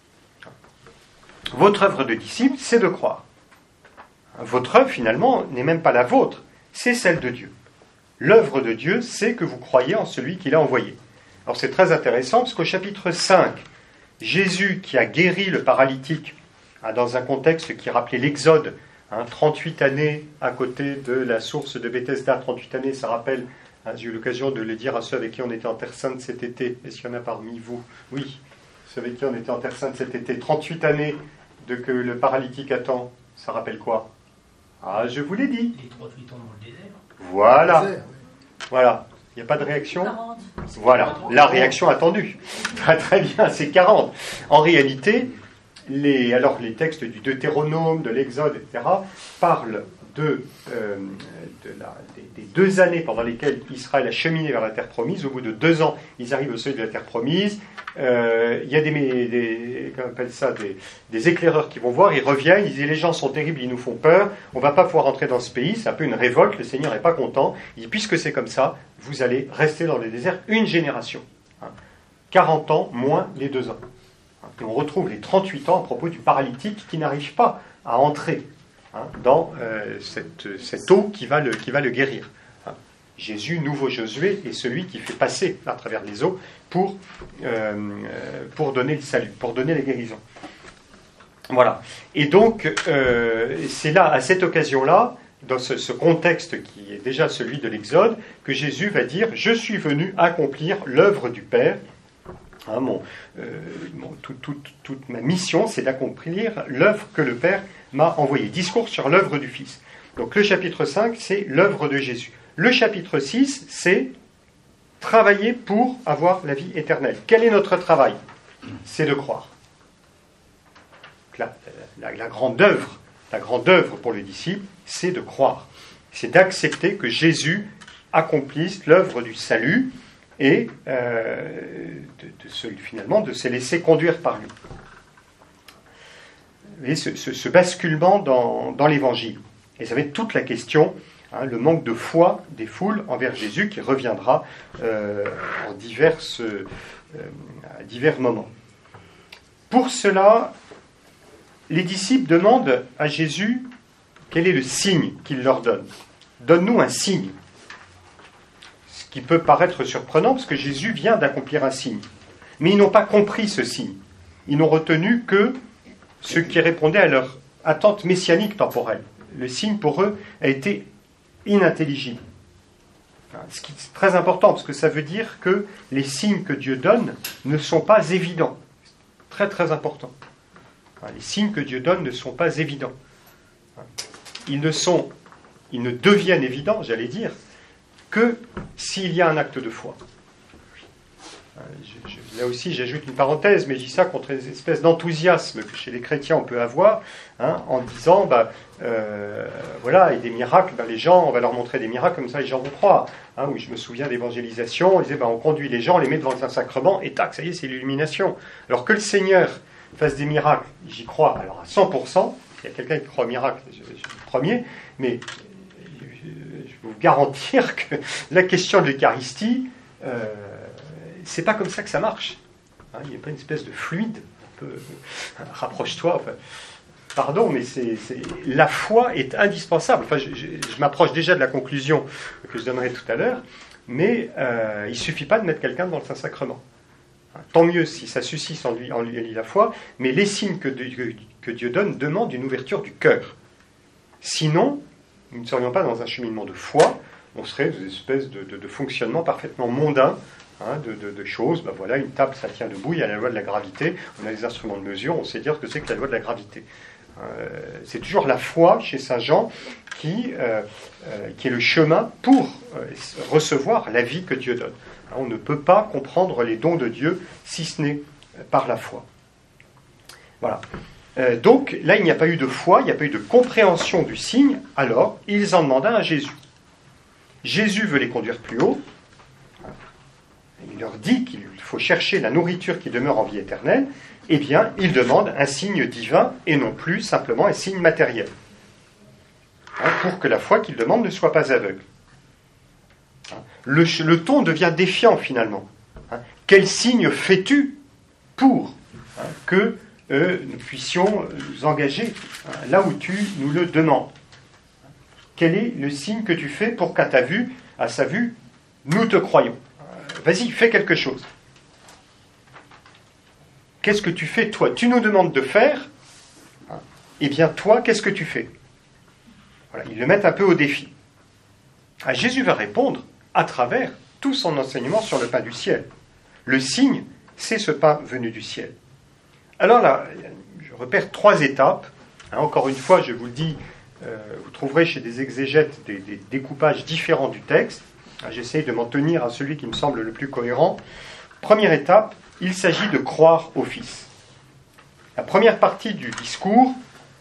Votre œuvre de disciple, c'est de croire. Votre œuvre, finalement, n'est même pas la vôtre, c'est celle de Dieu. L'œuvre de Dieu, c'est que vous croyez en celui qu'il a envoyé. Alors c'est très intéressant, parce qu'au chapitre cinq, Jésus qui a guéri le paralytique, hein, dans un contexte qui rappelait l'Exode, hein, trente-huit années à côté de la source de Bethesda, trente-huit années, ça rappelle, hein, j'ai eu l'occasion de le dire à ceux avec qui on était en Terre Sainte cet été. Est-ce qu'il y en a parmi vous? Oui, ceux avec qui on était en Terre Sainte cet été. trente-huit années de que le paralytique attend, ça rappelle quoi? Ah, je vous l'ai dit. Les trente-huit ans dans le désert. Voilà. Désert, oui. Voilà. Il n'y a pas de réaction? quarante. Voilà, la réaction attendue. Très, très bien, c'est quarante. En réalité, les, alors les textes du Deutéronome, de l'Exode, et cetera, parlent de, euh, de la, des, des deux années pendant lesquelles Israël a cheminé vers la terre promise. Au bout de deux ans, ils arrivent au seuil de la terre promise. Euh, il y a des, des, comment on appelle ça, des, des éclaireurs qui vont voir, ils reviennent, ils disent les gens sont terribles, ils nous font peur, on ne va pas pouvoir entrer dans ce pays, c'est un peu une révolte, le Seigneur n'est pas content. Il dit puisque c'est comme ça, vous allez rester dans le désert une génération. Hein. quarante ans moins les deux ans. Hein. Et on retrouve les trente-huit ans à propos du paralytique qui n'arrive pas à entrer, hein, dans euh, cette, cette eau qui va le, qui va le guérir. Hein. Jésus, nouveau Josué, est celui qui fait passer à travers les eaux pour, euh, pour donner le salut, pour donner la guérison. Voilà. Et donc, euh, c'est là, à cette occasion-là, dans ce, ce contexte qui est déjà celui de l'Exode, que Jésus va dire « Je suis venu accomplir l'œuvre du Père ». Hein, mon, euh, mon, tout, tout, toute ma mission, c'est d'accomplir l'œuvre que le Père m'a envoyée. Discours sur l'œuvre du Fils. Donc le chapitre cinq, c'est l'œuvre de Jésus. Le chapitre six, c'est travailler pour avoir la vie éternelle. Quel est notre travail? C'est de croire. La, la, la grande œuvre, la grande œuvre pour le disciple, c'est de croire. C'est d'accepter que Jésus accomplisse l'œuvre du salut et euh, de, de se, finalement de se laisser conduire par lui. Vous voyez, ce, ce, ce basculement dans, dans l'Évangile. Et ça va être toute la question, hein, le manque de foi des foules envers Jésus qui reviendra euh, en diverses, euh, à divers moments. Pour cela, les disciples demandent à Jésus quel est le signe qu'il leur donne. Donne-nous un signe. Ce qui peut paraître surprenant parce que Jésus vient d'accomplir un signe. Mais ils n'ont pas compris ce signe. Ils n'ont retenu que ce qui répondait à leur attente messianique temporelle. Le signe pour eux a été inintelligible. Ce qui est très important parce que ça veut dire que les signes que Dieu donne ne sont pas évidents. Très très important. Les signes que Dieu donne ne sont pas évidents. Ils ne sont, ils ne deviennent évidents, j'allais dire, que s'il y a un acte de foi. Je, je, là aussi, j'ajoute une parenthèse, mais je dis ça contre les espèces d'enthousiasme que chez les chrétiens on peut avoir, hein, en disant, bah, euh, voilà, et des miracles, bah, les gens, on va leur montrer des miracles, comme ça les gens vont croire. Hein, oui, je me souviens d'évangélisation, on disait, bah, on conduit les gens, on les met devant un sacrement, et tac, ça y est, c'est l'illumination. Alors que le Seigneur fasse des miracles, j'y crois, alors à cent pour cent, il y a quelqu'un qui croit au miracle, je, je suis le premier, mais je, je peux vous garantir que la question de l'Eucharistie, euh, c'est pas comme ça que ça marche. Hein, il n'y a pas une espèce de fluide, un peu, euh, rapproche-toi, enfin, pardon, mais c'est, c'est, la foi est indispensable. Enfin, je, je, je m'approche déjà de la conclusion que je donnerai tout à l'heure, mais euh, il ne suffit pas de mettre quelqu'un dans le Saint-Sacrement. Tant mieux si ça suscite en lui, en lui la foi, mais les signes que Dieu, que Dieu donne demandent une ouverture du cœur. Sinon, nous ne serions pas dans un cheminement de foi, on serait dans une espèce de, de, de fonctionnement parfaitement mondain, hein, de, de, de choses. Ben voilà, une table, ça tient debout, il y a la loi de la gravité, on a des instruments de mesure, on sait dire ce que c'est que la loi de la gravité. Euh, c'est toujours la foi chez saint Jean qui, euh, euh, qui est le chemin pour euh, recevoir la vie que Dieu donne. On ne peut pas comprendre les dons de Dieu si ce n'est par la foi. Voilà. Euh, donc là, il n'y a pas eu de foi, il n'y a pas eu de compréhension du signe, alors ils en demandaient à Jésus. Jésus veut les conduire plus haut. Il leur dit qu'il faut chercher la nourriture qui demeure en vie éternelle. Eh bien, il demande un signe divin et non plus simplement un signe matériel. Hein, pour que la foi qu'il demande ne soit pas aveugle. Hein, le, le ton devient défiant finalement. Hein, quel signe fais-tu pour hein, que euh, nous puissions nous engager hein, là où tu nous le demandes? Quel est le signe que tu fais pour qu'à ta vue, à sa vue, nous te croyons? Vas-y, fais quelque chose. Qu'est-ce que tu fais, toi? Tu nous demandes de faire. Eh bien, toi, qu'est-ce que tu fais? Voilà, ils le mettent un peu au défi. Ah, Jésus va répondre à travers tout son enseignement sur le pain du ciel. Le signe, c'est ce pain venu du ciel. Alors là, je repère trois étapes. Hein, encore une fois, je vous le dis, euh, vous trouverez chez des exégètes des, des découpages différents du texte. J'essaie de m'en tenir à celui qui me semble le plus cohérent. Première étape, il s'agit de croire au Fils. La première partie du discours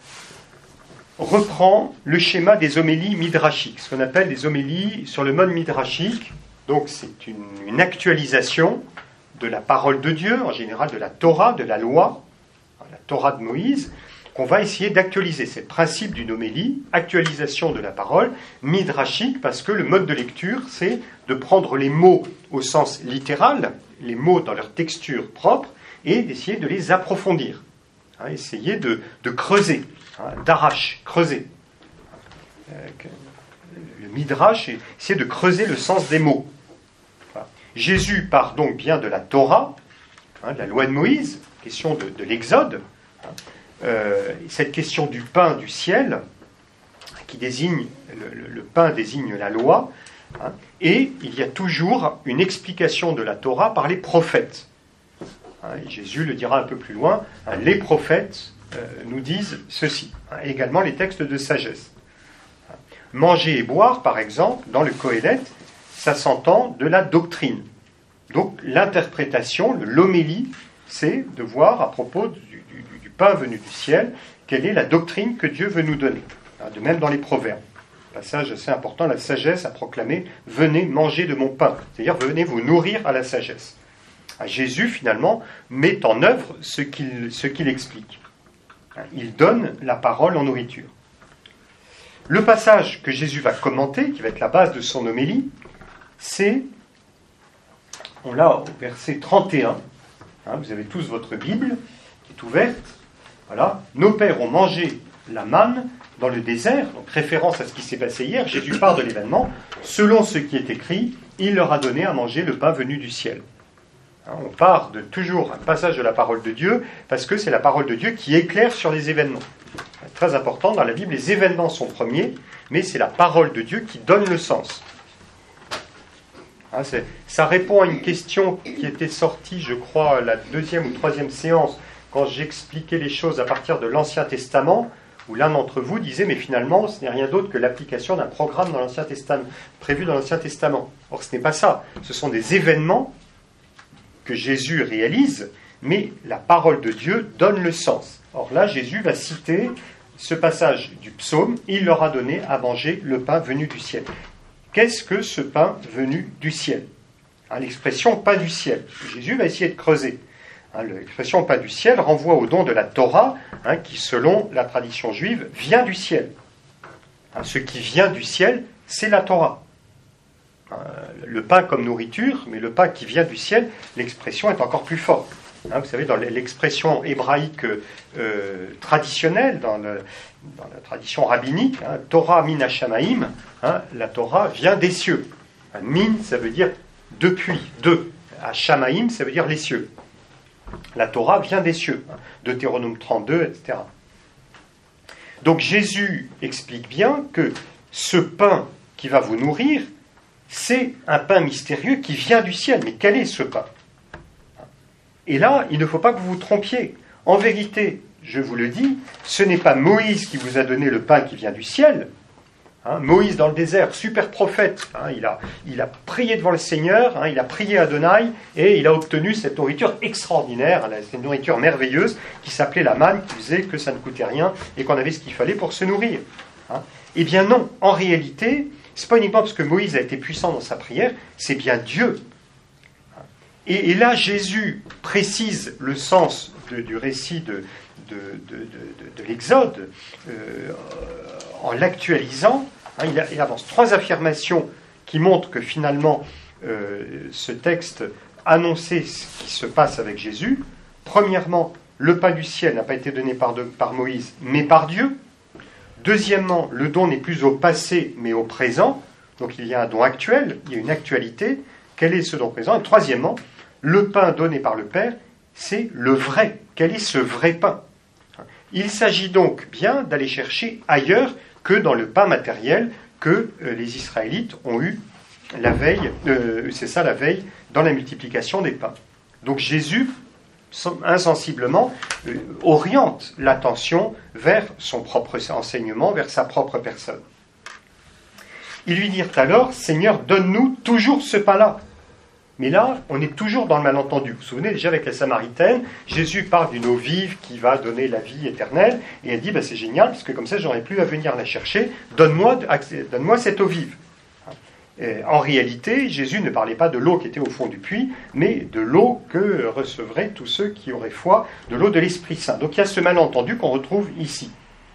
reprend le schéma des homélies midrashiques, ce qu'on appelle les homélies sur le mode midrashique. Donc c'est une, une actualisation de la parole de Dieu, en général de la Torah, de la loi, la Torah de Moïse, qu'on va essayer d'actualiser. C'est le principe d'une homélie, actualisation de la parole, midrashique, parce que le mode de lecture, c'est de prendre les mots au sens littéral, les mots dans leur texture propre, et d'essayer de les approfondir. Hein, essayer de, de creuser, hein, d'arrache, creuser. Euh, le midrash, c'est essayer de creuser le sens des mots. Voilà. Jésus part donc bien de la Torah, hein, de la loi de Moïse, question de, de l'Exode, hein. Euh, cette question du pain du ciel, qui désigne, le, le, le pain désigne la loi, hein, et il y a toujours une explication de la Torah par les prophètes. Hein, et Jésus le dira un peu plus loin, hein, les prophètes euh, nous disent ceci, hein, également les textes de sagesse. Hein, manger et boire, par exemple, dans le Qohélet, ça s'entend de la doctrine. Donc l'interprétation, l'homélie, c'est de voir à propos du pain venu du ciel, quelle est la doctrine que Dieu veut nous donner. De même dans les proverbes. Passage assez important, la sagesse a proclamé « Venez manger de mon pain », c'est-à-dire « Venez vous nourrir à la sagesse ». Jésus, finalement, met en œuvre ce qu'il, ce qu'il explique. Il donne la parole en nourriture. Le passage que Jésus va commenter, qui va être la base de son homélie, c'est, on l'a au verset trente et un, hein, vous avez tous votre Bible, qui est ouverte. Voilà. Nos pères ont mangé la manne dans le désert, donc référence à ce qui s'est passé hier. Jésus part de l'événement. Selon ce qui est écrit, il leur a donné à manger le pain venu du ciel. Hein, on part de toujours un passage de la parole de Dieu, parce que c'est la parole de Dieu qui éclaire sur les événements. C'est très important, dans la Bible, les événements sont premiers, mais c'est la parole de Dieu qui donne le sens. Hein, c'est, ça répond à une question qui était sortie, je crois, la deuxième ou troisième séance, quand j'expliquais les choses à partir de l'Ancien Testament, où l'un d'entre vous disait, mais finalement, ce n'est rien d'autre que l'application d'un programme dans l'Ancien Testament, prévu dans l'Ancien Testament. Or, ce n'est pas ça. Ce sont des événements que Jésus réalise, mais la parole de Dieu donne le sens. Or là, Jésus va citer ce passage du psaume, « Il leur a donné à manger le pain venu du ciel ». Qu'est-ce que ce pain venu du ciel? Hein, l'expression « pain du ciel ». Jésus va essayer de creuser. Hein, l'expression « pain du ciel » renvoie au don de la Torah, hein, qui, selon la tradition juive, vient du ciel. Hein, ce qui vient du ciel, c'est la Torah. Hein, le pain comme nourriture, mais le pain qui vient du ciel, l'expression est encore plus forte. Hein, vous savez, dans l'expression hébraïque euh, traditionnelle, dans, le, dans la tradition rabbinique, hein, Torah min hashamaim, hein, la Torah vient des cieux. Hein, min, ça veut dire depuis, de. Hashamaim, ça veut dire les cieux. La Torah vient des cieux, hein, Deutéronome trente-deux, et cetera. Donc Jésus explique bien que ce pain qui va vous nourrir, c'est un pain mystérieux qui vient du ciel. Mais quel est ce pain? Et là, il ne faut pas que vous vous trompiez. En vérité, je vous le dis, ce n'est pas Moïse qui vous a donné le pain qui vient du ciel. Hein, Moïse dans le désert, super prophète, hein, il, a, il a prié devant le Seigneur, hein, il a prié Adonai, et il a obtenu cette nourriture extraordinaire, hein, cette nourriture merveilleuse qui s'appelait la manne, qui faisait que ça ne coûtait rien et qu'on avait ce qu'il fallait pour se nourrir. Hein. Eh bien non, en réalité, c'est pas uniquement parce que Moïse a été puissant dans sa prière, c'est bien Dieu. Et, et là, Jésus précise le sens de, du récit de, de, de, de, de, de l'Exode euh, en l'actualisant. Hein, il, a, il avance trois affirmations qui montrent que finalement, euh, ce texte annonçait ce qui se passe avec Jésus. Premièrement, le pain du ciel n'a pas été donné par, de, par Moïse, mais par Dieu. Deuxièmement, le don n'est plus au passé, mais au présent. Donc il y a un don actuel, il y a une actualité. Quel est ce don présent? Et troisièmement, le pain donné par le Père, c'est le vrai. Quel est ce vrai pain? Il s'agit donc bien d'aller chercher ailleurs que dans le pain matériel que euh, les Israélites ont eu la veille, euh, c'est ça la veille, dans la multiplication des pains. Donc Jésus, insensiblement, euh, oriente l'attention vers son propre enseignement, vers sa propre personne. Ils lui dirent alors, Seigneur, donne-nous toujours ce pain-là. Mais là, on est toujours dans le malentendu. Vous vous souvenez déjà avec la Samaritaine, Jésus parle d'une eau vive qui va donner la vie éternelle, et elle dit, bah, c'est génial, parce que comme ça, j'aurai plus à venir la chercher, donne-moi, donne-moi cette eau vive. Et en réalité, Jésus ne parlait pas de l'eau qui était au fond du puits, mais de l'eau que recevraient tous ceux qui auraient foi, de l'eau de l'Esprit Saint. Donc il y a ce malentendu qu'on retrouve ici.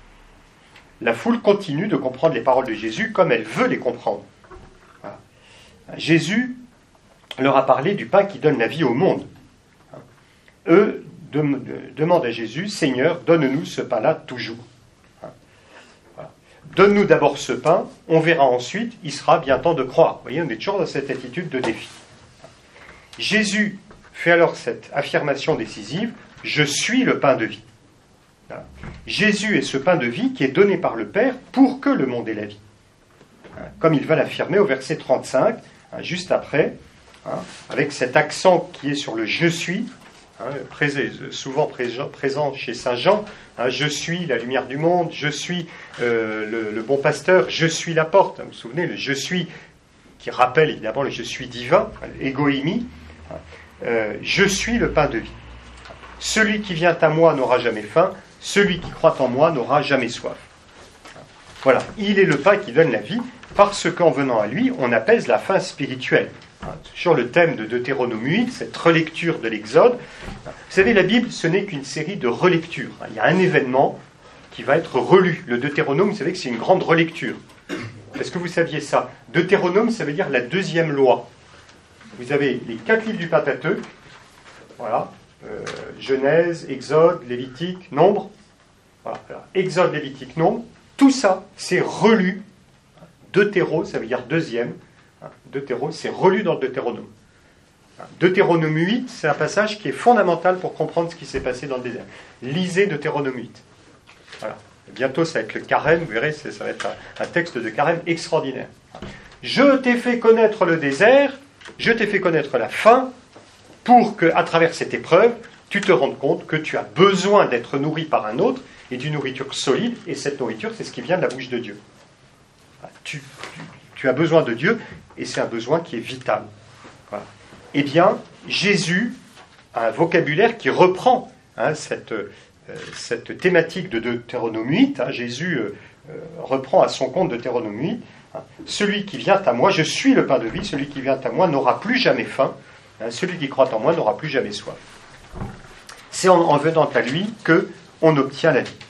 La foule continue de comprendre les paroles de Jésus comme elle veut les comprendre. Voilà. Jésus leur a parlé du pain qui donne la vie au monde. Eux de, de, demandent à Jésus, Seigneur, donne-nous ce pain-là toujours. Voilà. Donne-nous d'abord ce pain, on verra ensuite, il sera bien temps de croire. Vous voyez, on est toujours dans cette attitude de défi. Jésus fait alors cette affirmation décisive, je suis le pain de vie. Voilà. Jésus est ce pain de vie qui est donné par le Père pour que le monde ait la vie. Comme il va l'affirmer au verset trente-cinq, juste après, Hein, avec cet accent qui est sur le « je suis hein, », présé, souvent présent, présent chez saint Jean, hein, « je suis la lumière du monde »,« je suis euh, le, le bon pasteur »,« je suis la porte ». Vous vous souvenez, le « je suis » qui rappelle évidemment le « je suis divin », égoïmie, hein, euh, « je suis le pain de vie ». Celui qui vient à moi n'aura jamais faim, celui qui croit en moi n'aura jamais soif. Voilà, il est le pain qui donne la vie, parce qu'en venant à lui, on apaise la faim spirituelle. Sur le thème de Deutéronome huit, cette relecture de l'Exode. Vous savez, la Bible, ce n'est qu'une série de relectures. Il y a un événement qui va être relu. Le Deutéronome, vous savez que c'est une grande relecture. Est-ce que vous saviez ça? Deutéronome, ça veut dire la deuxième loi. Vous avez les quatre livres du Pentateuque, voilà, euh, Genèse, Exode, Lévitique, Nombre. Voilà, voilà. Exode, Lévitique, Nombre. Tout ça, c'est relu. Deutéro, ça veut dire deuxième. Deutéro, c'est relu dans le Deutéronome. Deutéronome huit, c'est un passage qui est fondamental pour comprendre ce qui s'est passé dans le désert. Lisez Deutéronome huit. Voilà. Bientôt, ça va être le carême, vous verrez, ça va être un, un texte de carême extraordinaire. Je t'ai fait connaître le désert, je t'ai fait connaître la faim, pour que, à travers cette épreuve, tu te rendes compte que tu as besoin d'être nourri par un autre, et d'une nourriture solide, et cette nourriture, c'est ce qui vient de la bouche de Dieu. Tu, tu, tu as besoin de Dieu, et c'est un besoin qui est vital. Voilà. Eh bien, Jésus a un vocabulaire qui reprend hein, cette, euh, cette thématique de Deutéronome huit. Hein, Jésus euh, euh, reprend à son compte Deutéronome huit. Hein, celui qui vient à moi, je suis le pain de vie, celui qui vient à moi n'aura plus jamais faim, hein, celui qui croit en moi n'aura plus jamais soif. C'est en, en venant à lui qu'on obtient la vie.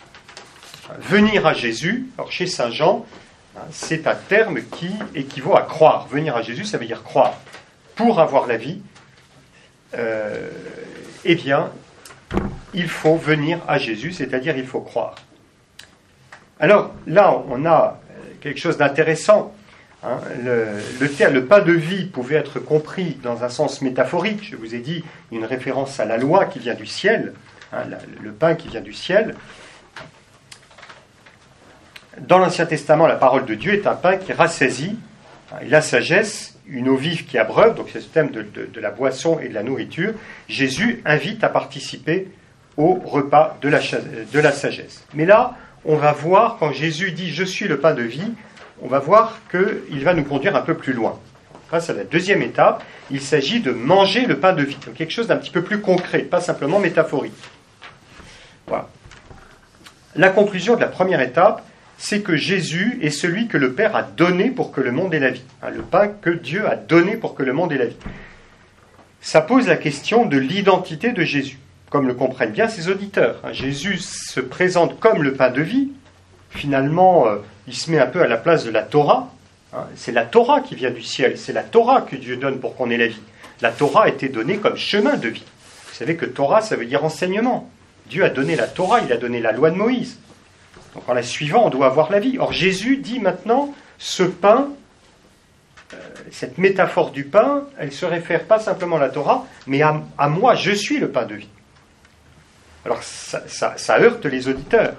Venir à Jésus, alors chez saint Jean, c'est un terme qui équivaut à croire. Venir à Jésus, ça veut dire croire. Pour avoir la vie, euh, eh bien, il faut venir à Jésus, c'est-à-dire il faut croire. Alors, là, on a quelque chose d'intéressant. Hein. Le, le, le pain de vie pouvait être compris dans un sens métaphorique. Je vous ai dit une référence à la loi qui vient du ciel, hein, la, le pain qui vient du ciel. Dans l'Ancien Testament, la parole de Dieu est un pain qui rassasie, et la sagesse, une eau vive qui abreuve, donc c'est ce thème de, de, de la boisson et de la nourriture. Jésus invite à participer au repas de la, de la sagesse. Mais là, on va voir, quand Jésus dit « Je suis le pain de vie », on va voir qu'il va nous conduire un peu plus loin. Face à la deuxième étape, il s'agit de manger le pain de vie, donc quelque chose d'un petit peu plus concret, pas simplement métaphorique. Voilà. La conclusion de la première étape, c'est que Jésus est celui que le Père a donné pour que le monde ait la vie. Hein, le pain que Dieu a donné pour que le monde ait la vie. Ça pose la question de l'identité de Jésus, comme le comprennent bien ses auditeurs. Hein, Jésus se présente comme le pain de vie. Finalement, euh, il se met un peu à la place de la Torah. Hein, c'est la Torah qui vient du ciel, c'est la Torah que Dieu donne pour qu'on ait la vie. La Torah a été donnée comme chemin de vie. Vous savez que Torah, ça veut dire enseignement. Dieu a donné la Torah, il a donné la loi de Moïse. Donc en la suivant, on doit avoir la vie. Or Jésus dit maintenant, ce pain, euh, cette métaphore du pain, elle se réfère pas simplement à la Torah, mais à, à moi, je suis le pain de vie. Alors ça, ça, ça heurte les auditeurs,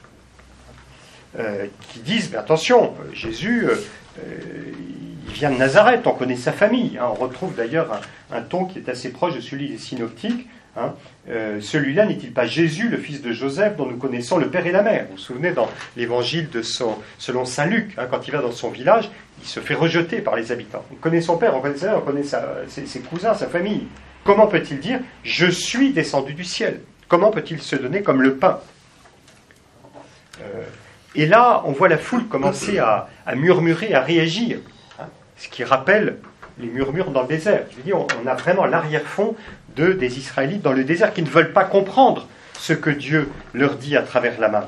euh, qui disent, mais attention, Jésus, euh, euh, il vient de Nazareth, on connaît sa famille. Hein, on retrouve d'ailleurs un, un ton qui est assez proche de celui des synoptiques. Hein. Euh, celui-là n'est-il pas Jésus, le fils de Joseph, dont nous connaissons le père et la mère? Vous vous souvenez dans l'évangile de son, selon saint Luc, hein, quand il va dans son village, il se fait rejeter par les habitants. On connaît son père, on connaît sa mère, on connaît sa, ses, ses cousins, sa famille. Comment peut-il dire « Je suis descendu du ciel » ? Comment peut-il se donner comme le pain ? euh, Et là, on voit la foule commencer à, à murmurer, à réagir, hein, ce qui rappelle les murmures dans le désert. Je veux dire, on, on a vraiment l'arrière-fond de, des Israélites dans le désert qui ne veulent pas comprendre ce que Dieu leur dit à travers la main.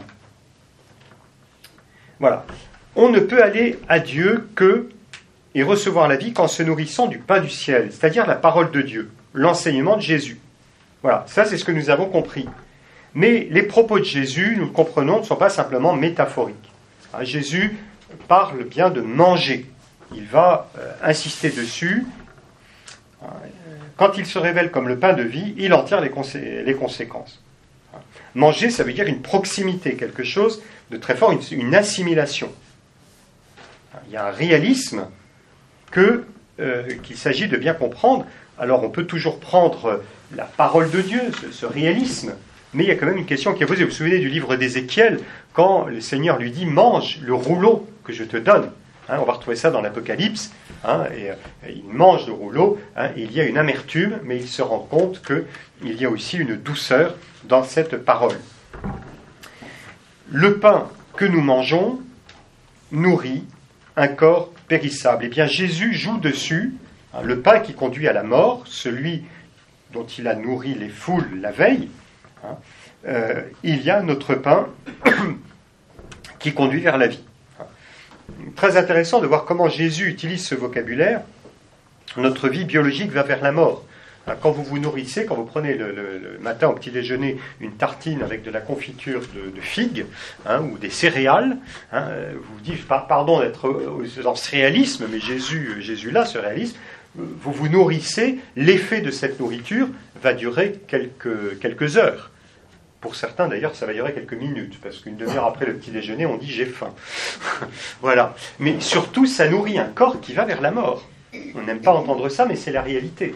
Voilà. On ne peut aller à Dieu que et recevoir la vie qu'en se nourrissant du pain du ciel, c'est-à-dire la parole de Dieu, l'enseignement de Jésus. Voilà, ça c'est ce que nous avons compris. Mais les propos de Jésus, nous le comprenons, ne sont pas simplement métaphoriques. Hein, Jésus parle bien de manger. Il va euh, insister dessus. Quand il se révèle comme le pain de vie, il en tire les, consé- les conséquences. Manger, ça veut dire une proximité, quelque chose de très fort, une, une assimilation. Il y a un réalisme que, euh, qu'il s'agit de bien comprendre. Alors on peut toujours prendre la parole de Dieu, ce, ce réalisme, mais il y a quand même une question qui est posée. Vous vous souvenez du livre d'Ézéchiel, quand le Seigneur lui dit « Mange le rouleau que je te donne ». Hein, on va retrouver ça dans l'Apocalypse, hein, et, et il mange le rouleau, hein, et il y a une amertume, mais il se rend compte qu'il y a aussi une douceur dans cette parole. Le pain que nous mangeons nourrit un corps périssable. Eh bien, Jésus joue dessus, hein, le pain qui conduit à la mort, celui dont il a nourri les foules la veille, hein, euh, il y a notre pain qui conduit vers la vie. Très intéressant de voir comment Jésus utilise ce vocabulaire. Notre vie biologique va vers la mort. Quand vous vous nourrissez, quand vous prenez le, le, le matin au petit déjeuner une tartine avec de la confiture de, de figues, hein, ou des céréales, hein, vous vous dites, pardon d'être dans ce réalisme, mais Jésus, Jésus là, ce réalisme, vous vous nourrissez, l'effet de cette nourriture va durer quelques, quelques heures. Pour certains, d'ailleurs, ça va durer quelques minutes, parce qu'une demi-heure après le petit déjeuner, on dit « j'ai faim ». Voilà. Mais surtout, ça nourrit un corps qui va vers la mort. On n'aime pas entendre ça, mais c'est la réalité.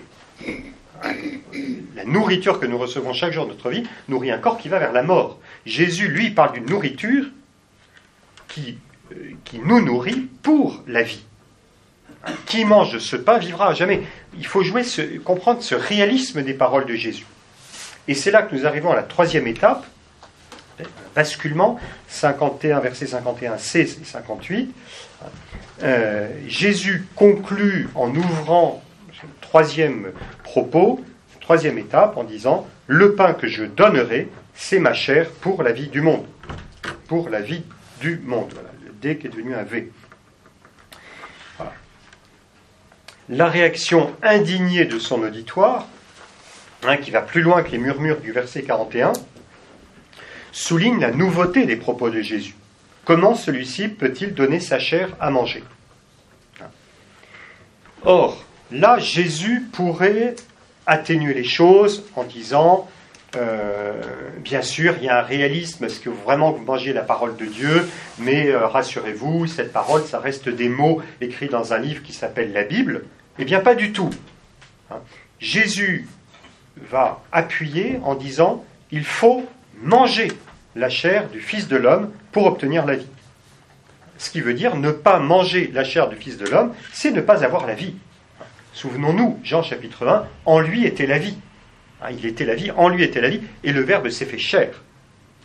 La nourriture que nous recevons chaque jour de notre vie nourrit un corps qui va vers la mort. Jésus, lui, parle d'une nourriture qui, euh, qui nous nourrit pour la vie. Qui mange de ce pain vivra à jamais. Il faut jouer ce, comprendre ce réalisme des paroles de Jésus. Et c'est là que nous arrivons à la troisième étape, basculement, cinquante et un, versets cinquante et un c et cinquante-huit. Euh, Jésus conclut en ouvrant le troisième propos, troisième étape, en disant « Le pain que je donnerai, c'est ma chair pour la vie du monde. » Pour la vie du monde. Voilà, le D qui est devenu un V. Voilà. La réaction indignée de son auditoire, hein, qui va plus loin que les murmures du verset quarante et un, souligne la nouveauté des propos de Jésus. Comment celui-ci peut-il donner sa chair à manger ? Or, là, Jésus pourrait atténuer les choses en disant, euh, bien sûr, il y a un réalisme, est-ce que vraiment vous mangez la parole de Dieu, mais euh, rassurez-vous, cette parole, ça reste des mots écrits dans un livre qui s'appelle la Bible. Eh bien, pas du tout. Hein. Jésus va appuyer en disant, il faut manger la chair du Fils de l'homme pour obtenir la vie. Ce qui veut dire ne pas manger la chair du Fils de l'homme, c'est ne pas avoir la vie. Souvenons-nous, Jean chapitre un, en lui était la vie. Il était la vie, en lui était la vie, et le Verbe s'est fait chair.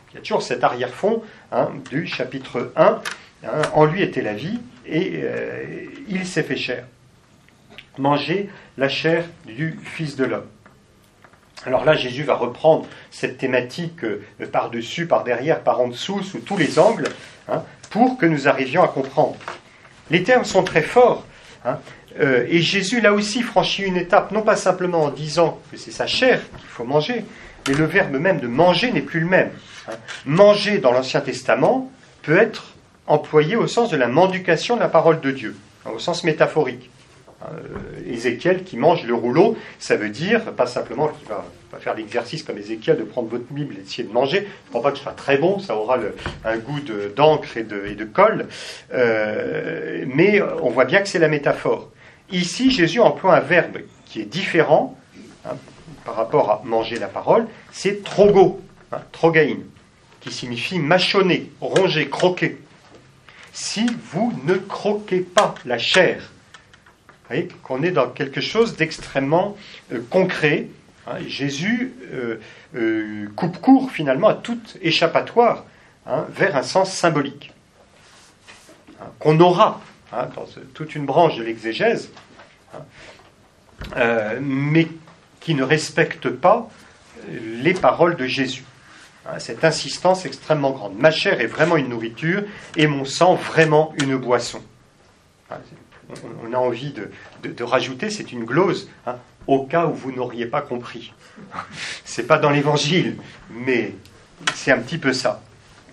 Il y a toujours cet arrière-fond hein, du chapitre un. Hein, en lui était la vie et euh, il s'est fait chair. Manger la chair du Fils de l'homme. Alors là, Jésus va reprendre cette thématique euh, par-dessus, par derrière, par en dessous, sous tous les angles, hein, pour que nous arrivions à comprendre. Les termes sont très forts, hein, euh, et Jésus, là aussi, franchit une étape, non pas simplement en disant que c'est sa chair qu'il faut manger, mais le verbe même de manger n'est plus le même. Hein. Manger, dans l'Ancien Testament, peut être employé au sens de la mendication de la parole de Dieu, hein, au sens métaphorique. Euh, Ézéchiel qui mange le rouleau, ça veut dire pas simplement qu'il va, va faire l'exercice comme Ézéchiel de prendre votre Bible et d'essayer de manger. Je ne crois pas que ce soit très bon, ça aura le, un goût de, d'encre et de, et de colle, euh, mais on voit bien que c'est la métaphore. Ici, Jésus emploie un verbe qui est différent hein, par rapport à manger la parole, c'est trogo, hein, trogaïn, qui signifie mâchonner, ronger, croquer. Si vous ne croquez pas la chair, vous voyez qu'on est dans quelque chose d'extrêmement euh, concret. Hein, Jésus euh, euh, coupe court finalement à toute échappatoire hein, vers un sens symbolique hein, qu'on aura hein, dans ce, toute une branche de l'exégèse, hein, euh, mais qui ne respecte pas les paroles de Jésus. Hein, cette insistance extrêmement grande. Ma chair est vraiment une nourriture et mon sang vraiment une boisson. Hein, on a envie de, de, de rajouter, c'est une glose, hein, au cas où vous n'auriez pas compris. C'est pas dans l'Évangile, mais c'est un petit peu ça.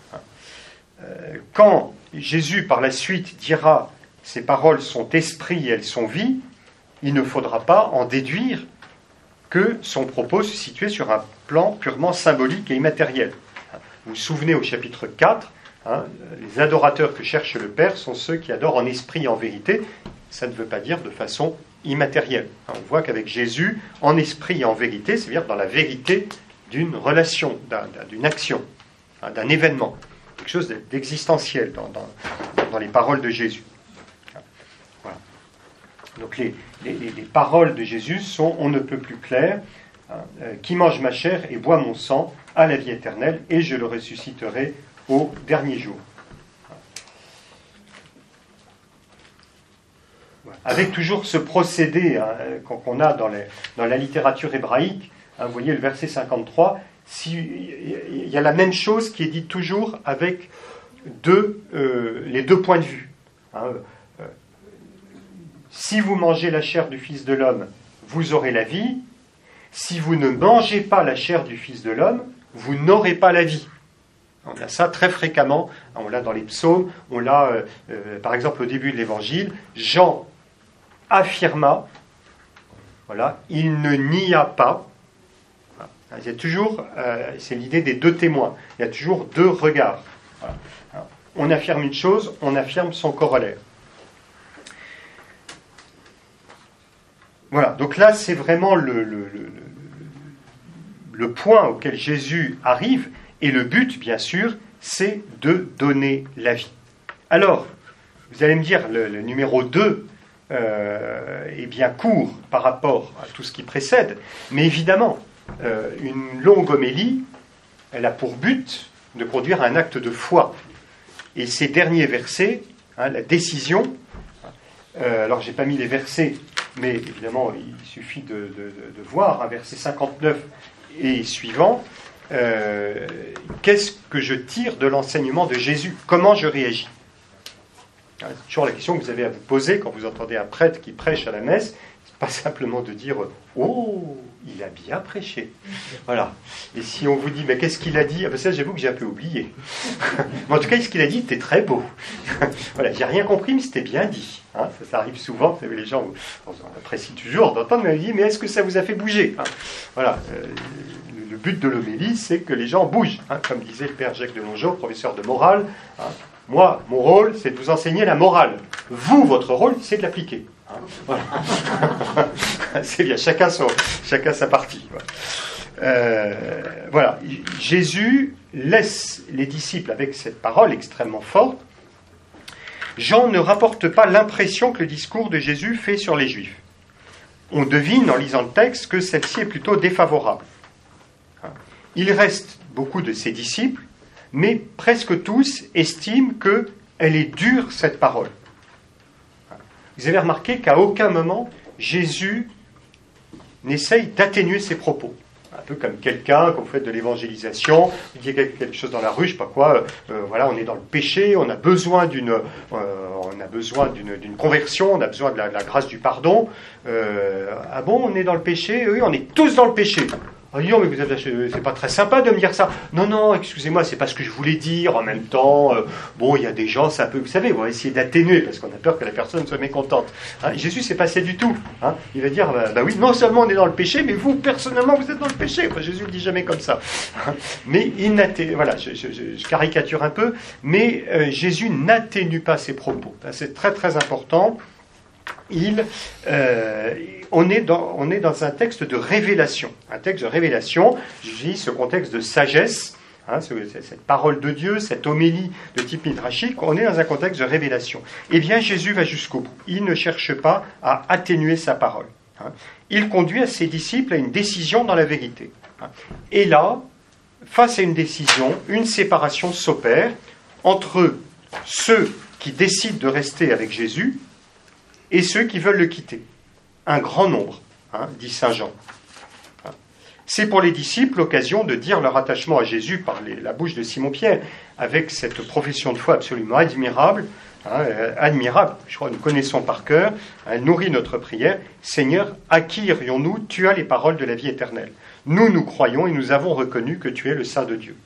Quand Jésus, par la suite, dira « ces paroles sont esprit et elles sont vie », il ne faudra pas en déduire que son propos se situait sur un plan purement symbolique et immatériel. Vous vous souvenez au chapitre quatre, hein, les adorateurs que cherche le Père sont ceux qui adorent en esprit et en vérité. Ça ne veut pas dire de façon immatérielle. On voit qu'avec Jésus, en esprit et en vérité, c'est-à-dire dans la vérité d'une relation, d'un, d'une action, hein, d'un événement, quelque chose d'existentiel dans, dans, dans les paroles de Jésus. Voilà. Donc les, les, les paroles de Jésus sont on ne peut plus claires. Hein, euh, qui mange ma chair et boit mon sang a la vie éternelle et je le ressusciterai au dernier jour. Avec toujours ce procédé hein, qu'on a dans, les, dans la littérature hébraïque, hein, vous voyez le verset cinquante-trois, si, il y a la même chose qui est dite toujours avec deux, euh, les deux points de vue. Hein, euh, si vous mangez la chair du Fils de l'homme, vous aurez la vie. Si vous ne mangez pas la chair du Fils de l'homme, vous n'aurez pas la vie. On a ça très fréquemment, on l'a dans les psaumes, on l'a euh, euh, par exemple au début de l'Évangile, Jean affirma, voilà, il ne nia pas. Il y a toujours, euh, c'est l'idée des deux témoins, il y a toujours deux regards. Voilà. Alors, on affirme une chose, on affirme son corollaire. Voilà, donc là c'est vraiment le, le, le, le point auquel Jésus arrive, et le but, bien sûr, c'est de donner la vie. Alors, vous allez me dire, le, le numéro deux euh, est bien court par rapport à tout ce qui précède, mais évidemment, euh, une longue homélie, elle a pour but de conduire à un acte de foi. Et ces derniers versets, hein, la décision, euh, alors j'ai pas mis les versets, mais évidemment, il suffit de, de, de, de voir, hein, verset cinquante-neuf et suivant, euh, qu'est-ce que je tire de l'enseignement de Jésus ? Comment je réagis ? C'est toujours la question que vous avez à vous poser quand vous entendez un prêtre qui prêche à la messe. C'est pas simplement de dire « Oh, il a bien prêché ». Voilà. Et si on vous dit « Mais qu'est-ce qu'il a dit ?» Ah ben ça, j'avoue que j'ai un peu oublié. Mais en tout cas, ce qu'il a dit était très beau. Voilà, j'ai rien compris, mais c'était bien dit. Hein, ça, ça arrive souvent. Vous savez, les gens, on apprécie toujours d'entendre, mais ils disent « Mais est-ce que ça vous a fait bouger ?» hein. Voilà. Euh, le but de l'homélie, c'est que les gens bougent. Hein, comme disait le père Jacques de Mongeau, professeur de morale. Hein. Moi, mon rôle, c'est de vous enseigner la morale. Vous, votre rôle, c'est de l'appliquer. Hein, voilà. C'est bien, chacun, son, chacun sa partie. Voilà. Euh, voilà. Jésus laisse les disciples avec cette parole extrêmement forte. Jean ne rapporte pas l'impression que le discours de Jésus fait sur les Juifs. On devine, en lisant le texte, que celle-ci est plutôt défavorable. Il reste beaucoup de ses disciples mais presque tous estiment qu'elle est dure, cette parole. Vous avez remarqué qu'à aucun moment, Jésus n'essaye d'atténuer ses propos. Un peu comme quelqu'un, quand vous faites de l'évangélisation, il dit quelque chose dans la rue, je sais pas quoi, euh, voilà, on est dans le péché, on a besoin d'une, euh, on a besoin d'une, d'une conversion, on a besoin de la, de la grâce du pardon. Euh, ah bon, on est dans le péché? Oui, on est tous dans le péché. Ah non, mais vous êtes, c'est pas très sympa de me dire ça. Non, non, excusez-moi, c'est pas ce que je voulais dire. En même temps, euh, bon, il y a des gens, c'est un peu, vous savez, on va essayer d'atténuer parce qu'on a peur que la personne soit mécontente. Hein, Jésus, c'est pas ça du tout. Hein. Il va dire, bah, bah oui, non seulement on est dans le péché, mais vous, personnellement, vous êtes dans le péché. Enfin, Jésus ne dit jamais comme ça. Hein. Mais il n'atténue, voilà, je, je, je caricature un peu, mais euh, Jésus n'atténue pas ses propos. C'est très, très important. Il, euh, on, est dans, on est dans un texte de révélation. Un texte de révélation, je dis ce contexte de sagesse, hein, ce, cette parole de Dieu, cette homélie de type midrashique, on est dans un contexte de révélation. Eh bien, Jésus va jusqu'au bout. Il ne cherche pas à atténuer sa parole. Hein. Il conduit à ses disciples à une décision dans la vérité. Hein. Et là, face à une décision, une séparation s'opère entre ceux qui décident de rester avec Jésus et ceux qui veulent le quitter. Un grand nombre, hein, dit saint Jean. C'est pour les disciples l'occasion de dire leur attachement à Jésus par les, la bouche de Simon-Pierre, avec cette profession de foi absolument admirable, hein, euh, admirable, je crois que nous connaissons par cœur, elle nourrit notre prière. Seigneur, à qui irions-nous? Tu as les paroles de la vie éternelle. Nous, nous croyons et nous avons reconnu que tu es le Saint de Dieu.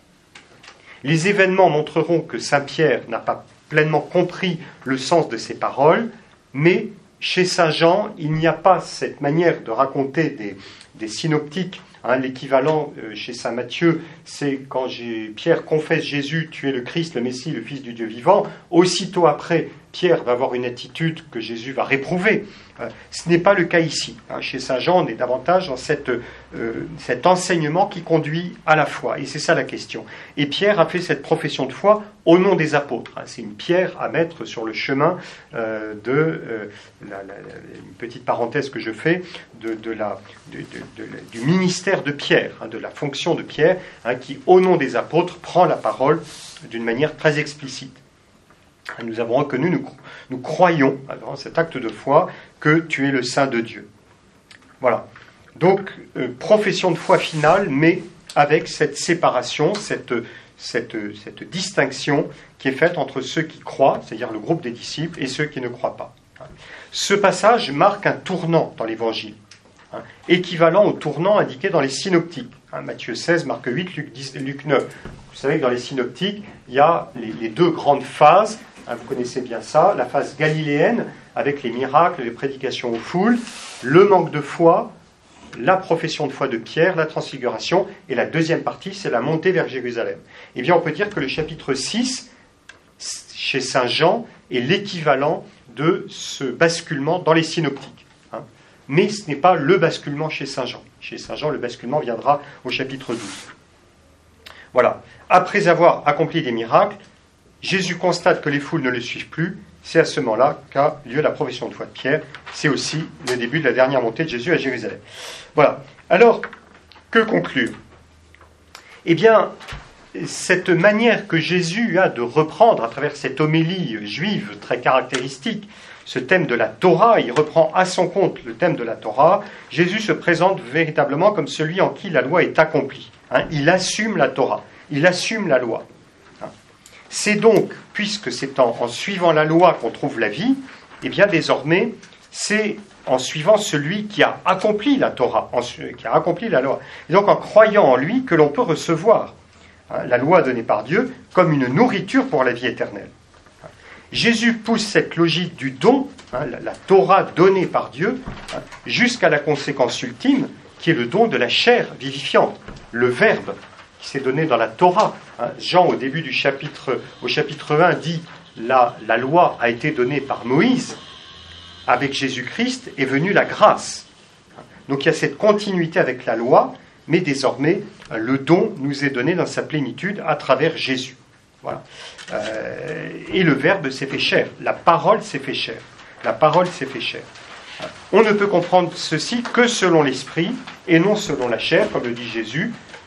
Les événements montreront que saint Pierre n'a pas pleinement compris le sens de ces paroles, mais chez saint Jean, il n'y a pas cette manière de raconter des, des synoptiques. Hein, l'équivalent euh, chez saint Matthieu, c'est quand j'ai, Pierre confesse Jésus, tu es le Christ, le Messie, le Fils du Dieu vivant. Aussitôt après, Pierre va avoir une attitude que Jésus va réprouver. Euh, ce n'est pas le cas ici. Hein, chez saint Jean, on est davantage dans cette, euh, cet enseignement qui conduit à la foi. Et c'est ça la question. Et Pierre a fait cette profession de foi au nom des apôtres. Hein, c'est une pierre à mettre sur le chemin euh, de, euh, la, la, la, une petite parenthèse que je fais, de, de la, de, de, de, de, du ministère de Pierre, hein, de la fonction de Pierre, hein, qui, au nom des apôtres, prend la parole d'une manière très explicite. Nous avons reconnu, nous, nous croyons, dans cet acte de foi, que tu es le Saint de Dieu. Voilà. Donc, euh, profession de foi finale, mais avec cette séparation, cette, cette, cette distinction qui est faite entre ceux qui croient, c'est-à-dire le groupe des disciples, et ceux qui ne croient pas. Ce passage marque un tournant dans l'Évangile, hein, équivalent au tournant indiqué dans les synoptiques. Hein, Matthieu seize, Marc huit, Luc dix, Luc neuf. Vous savez que dans les synoptiques, il y a les, les deux grandes phases. Hein, vous connaissez bien ça, la phase galiléenne, avec les miracles, les prédications aux foules, le manque de foi, la profession de foi de Pierre, la transfiguration, et la deuxième partie, c'est la montée vers Jérusalem. Eh bien, on peut dire que le chapitre six, chez saint Jean, est l'équivalent de ce basculement dans les synoptiques. Hein. Mais ce n'est pas le basculement chez saint Jean. Chez saint Jean, le basculement viendra au chapitre douze. Voilà. Après avoir accompli des miracles, Jésus constate que les foules ne le suivent plus. C'est à ce moment-là qu'a lieu la profession de foi de Pierre. C'est aussi le début de la dernière montée de Jésus à Jérusalem. Voilà. Alors, que conclure? Eh bien, cette manière que Jésus a de reprendre à travers cette homélie juive très caractéristique, ce thème de la Torah, il reprend à son compte le thème de la Torah. Jésus se présente véritablement comme celui en qui la loi est accomplie. Hein, il assume la Torah, il assume la loi. C'est donc, puisque c'est en, en suivant la loi qu'on trouve la vie, eh bien désormais, c'est en suivant celui qui a accompli la Torah, en, qui a accompli la loi. Et donc en croyant en lui que l'on peut recevoir hein, la loi donnée par Dieu comme une nourriture pour la vie éternelle. Jésus pousse cette logique du don, hein, la, la Torah donnée par Dieu, hein, jusqu'à la conséquence ultime, qui est le don de la chair vivifiante, le Verbe, qui s'est donné dans la Torah. Hein. Jean, au début du chapitre, au chapitre un, dit la, la loi a été donnée par Moïse. Avec Jésus-Christ est venue la grâce. Donc il y a cette continuité avec la loi, mais désormais, le don nous est donné dans sa plénitude à travers Jésus. Voilà. Euh, et le Verbe s'est fait chair. La parole s'est fait chair. La parole s'est fait chair. On ne peut comprendre ceci que selon l'esprit et non selon la chair, comme le dit Jésus.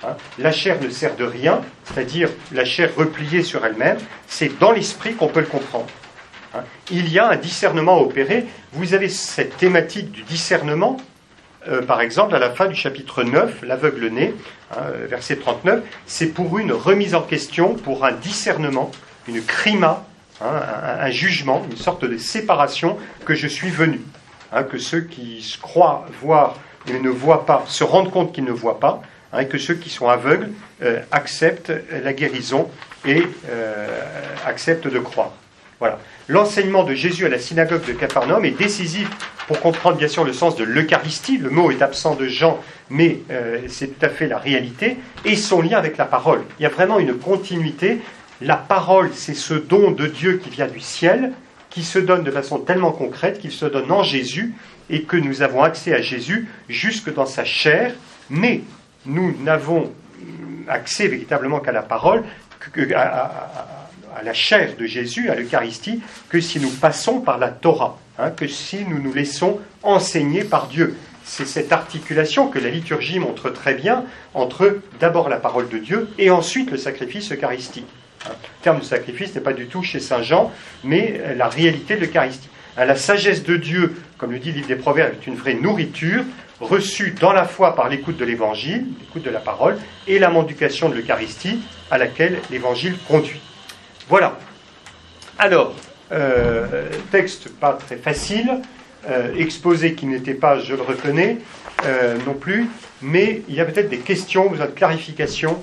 Hein. La chair ne sert de rien, c'est-à-dire la chair repliée sur elle-même, c'est dans l'esprit qu'on peut le comprendre. Hein. Il y a un discernement à opérer. Vous avez cette thématique du discernement, euh, par exemple, à la fin du chapitre neuf, l'aveugle-né, hein, verset trente-neuf, c'est pour une remise en question, pour un discernement, une crima, hein, un, un jugement, une sorte de séparation que je suis venu. Hein, que ceux qui croient voir mais ne voient pas se rendent compte qu'ils ne voient pas, hein, et que ceux qui sont aveugles euh, acceptent la guérison et euh, acceptent de croire. Voilà. L'enseignement de Jésus à la synagogue de Capharnaüm est décisif pour comprendre bien sûr le sens de l'Eucharistie. Le mot est absent de Jean, mais euh, c'est tout à fait la réalité, et son lien avec la parole. Il y a vraiment une continuité. La parole, c'est ce don de Dieu qui vient du ciel, qui se donne de façon tellement concrète, qu'il se donne en Jésus, et que nous avons accès à Jésus jusque dans sa chair, mais nous n'avons accès véritablement qu'à la parole, à, à, à, à la chair de Jésus, à l'Eucharistie, que si nous passons par la Torah, hein, que si nous nous laissons enseigner par Dieu. C'est cette articulation que la liturgie montre très bien entre d'abord la parole de Dieu et ensuite le sacrifice eucharistique. Le terme de sacrifice n'est pas du tout chez saint Jean, mais la réalité de l'Eucharistie. La sagesse de Dieu, comme le dit le livre des Proverbes, est une vraie nourriture, reçue dans la foi par l'écoute de l'Évangile, l'écoute de la parole, et la mendication de l'Eucharistie, à laquelle l'Évangile conduit. Voilà. Alors, euh, texte pas très facile, euh, exposé qui n'était pas, je le reconnais, euh, non plus, mais il y a peut-être des questions, besoin de clarification.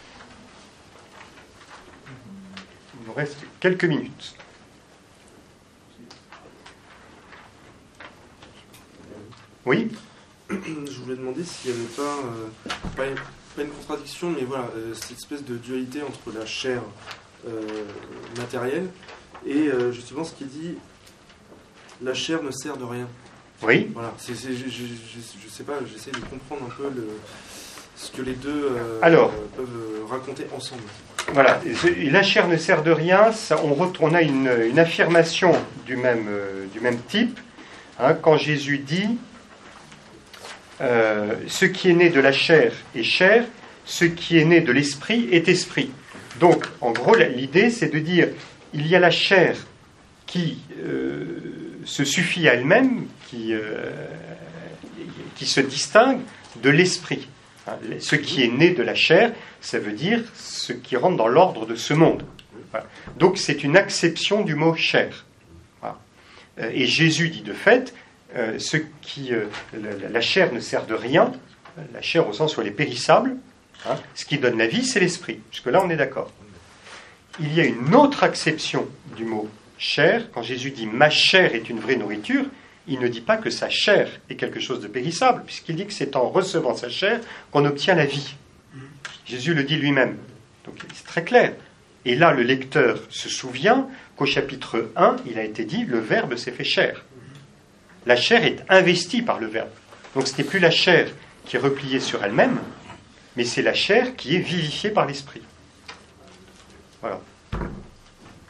Il nous reste quelques minutes. Oui ? Je voulais demander s'il n'y avait pas, euh, pas, une, pas une contradiction, mais voilà, euh, cette espèce de dualité entre la chair euh, matérielle et euh, justement ce qui dit la chair ne sert de rien. Oui. Voilà, c'est, c'est, je, je, je sais pas, j'essaie de comprendre un peu le, ce que les deux euh, Alors, euh, peuvent raconter ensemble. Voilà, la chair ne sert de rien, ça, on, on a une, une affirmation du même, euh, du même type, hein, quand Jésus dit euh, « Ce qui est né de la chair est chair, ce qui est né de l'esprit est esprit ». Donc, en gros, l'idée, c'est de dire il y a la chair qui euh, se suffit à elle-même, qui, euh, qui se distingue de l'esprit. Hein, ce qui est né de la chair, ça veut dire ce qui rentre dans l'ordre de ce monde. Voilà. Donc c'est une acception du mot chair. Voilà. Et Jésus dit de fait, euh, ce qui, euh, la, la chair ne sert de rien, la chair au sens où elle est périssable, hein, ce qui donne la vie, c'est l'esprit. Jusque-là, on est d'accord. Il y a une autre acception du mot chair. Quand Jésus dit « ma chair est une vraie nourriture », il ne dit pas que sa chair est quelque chose de périssable, puisqu'il dit que c'est en recevant sa chair qu'on obtient la vie. Jésus le dit lui-même. Donc c'est très clair. Et là, le lecteur se souvient qu'au chapitre un, il a été dit « le Verbe s'est fait chair ». La chair est investie par le Verbe. Donc ce n'est plus la chair qui est repliée sur elle-même, mais c'est la chair qui est vivifiée par l'Esprit. Voilà. Oui ?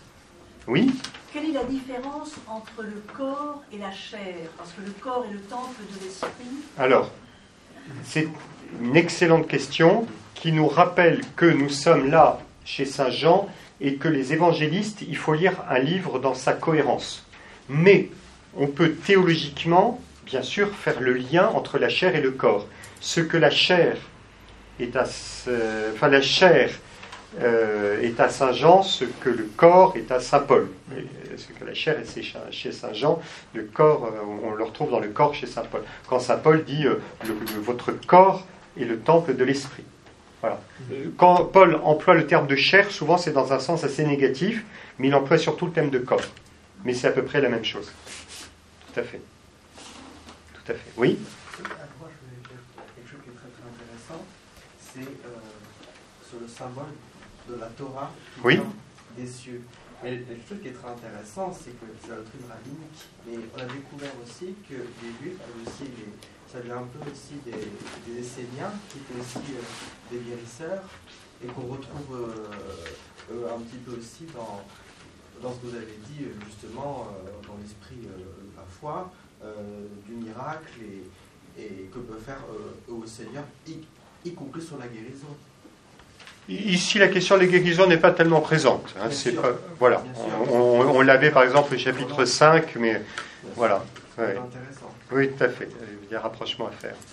Quelle est la différence entre le corps et la chair ? Parce que le corps est le temple de l'esprit. Alors, c'est une excellente question qui nous rappelle que nous sommes là chez saint Jean et que les évangélistes, il faut lire un livre dans sa cohérence. Mais on peut théologiquement, bien sûr, faire le lien entre la chair et le corps. Ce que la chair est à, euh, enfin la chair euh, est à saint Jean, ce que le corps est à saint Paul. Et ce que la chair est chez saint Jean, le corps, euh, on le retrouve dans le corps chez saint Paul. Quand saint Paul dit euh, le, le, votre corps est le temple de l'esprit. Voilà. Quand Paul emploie le terme de chair, souvent c'est dans un sens assez négatif, mais il emploie surtout le terme de corps. Mais c'est à peu près la même chose. Tout à fait. Tout à fait. Oui ? Moi, je voulais dire quelque chose qui est très très intéressant, c'est euh, sur le symbole de la Torah qui oui. vient des cieux. Et le truc qui est très intéressant, c'est que c'est la doctrine rabbinique, mais on a découvert aussi que les Juifs avaient aussi des, ça vient un peu aussi des, des Esséniens qui étaient aussi euh, des guérisseurs et qu'on retrouve euh, euh, un petit peu aussi dans, dans ce que vous avez dit justement euh, dans l'esprit euh, de la foi, euh, du miracle et, et que peut faire euh, eux au Seigneur, y, y compris sur la guérison. Ici, la question des guérisons n'est pas tellement présente. Hein, c'est pas, voilà. On, on, on l'avait par exemple au chapitre cinq, mais Bien voilà. C'est ouais. intéressant. Oui, tout à fait. Il y a un rapprochement à faire.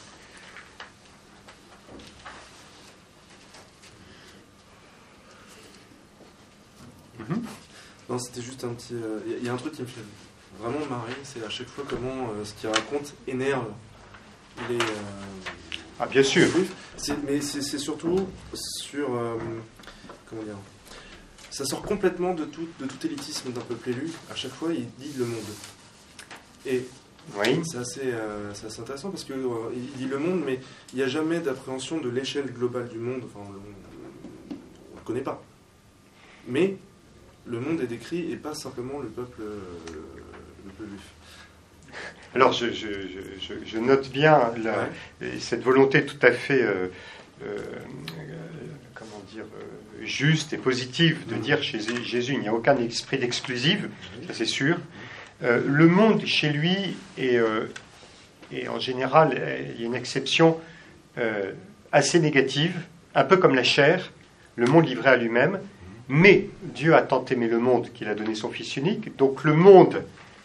Mm-hmm. Non, c'était juste un petit. Il euh, y, y a un truc qui me fait vraiment marrer, c'est à chaque fois comment euh, ce qu'il raconte énerve les. Euh, ah, bien sûr. C'est, mais c'est, c'est surtout sur. Euh, comment dire. Ça sort complètement de tout, de tout élitisme d'un peuple élu. À chaque fois, il dit le monde. Et oui. c'est, assez, euh, c'est assez intéressant parce qu'il euh, dit le monde, mais il n'y a jamais d'appréhension de l'échelle globale du monde. Enfin, on ne le connaît pas. Mais le monde est décrit et pas simplement le peuple, euh, le peuple juif. Alors, je, je, je, je note bien la, ouais. cette volonté tout à fait, euh, euh, comment dire, euh, juste et positive de mmh. dire chez Jésus, il n'y a aucun esprit d'exclusif, mmh. ça c'est sûr. Euh, le monde chez lui est, euh, est en général, il y a une exception euh, assez négative, un peu comme la chair, le monde livré à lui-même. Mais Dieu a tant aimé le monde qu'il a donné son Fils unique, donc le monde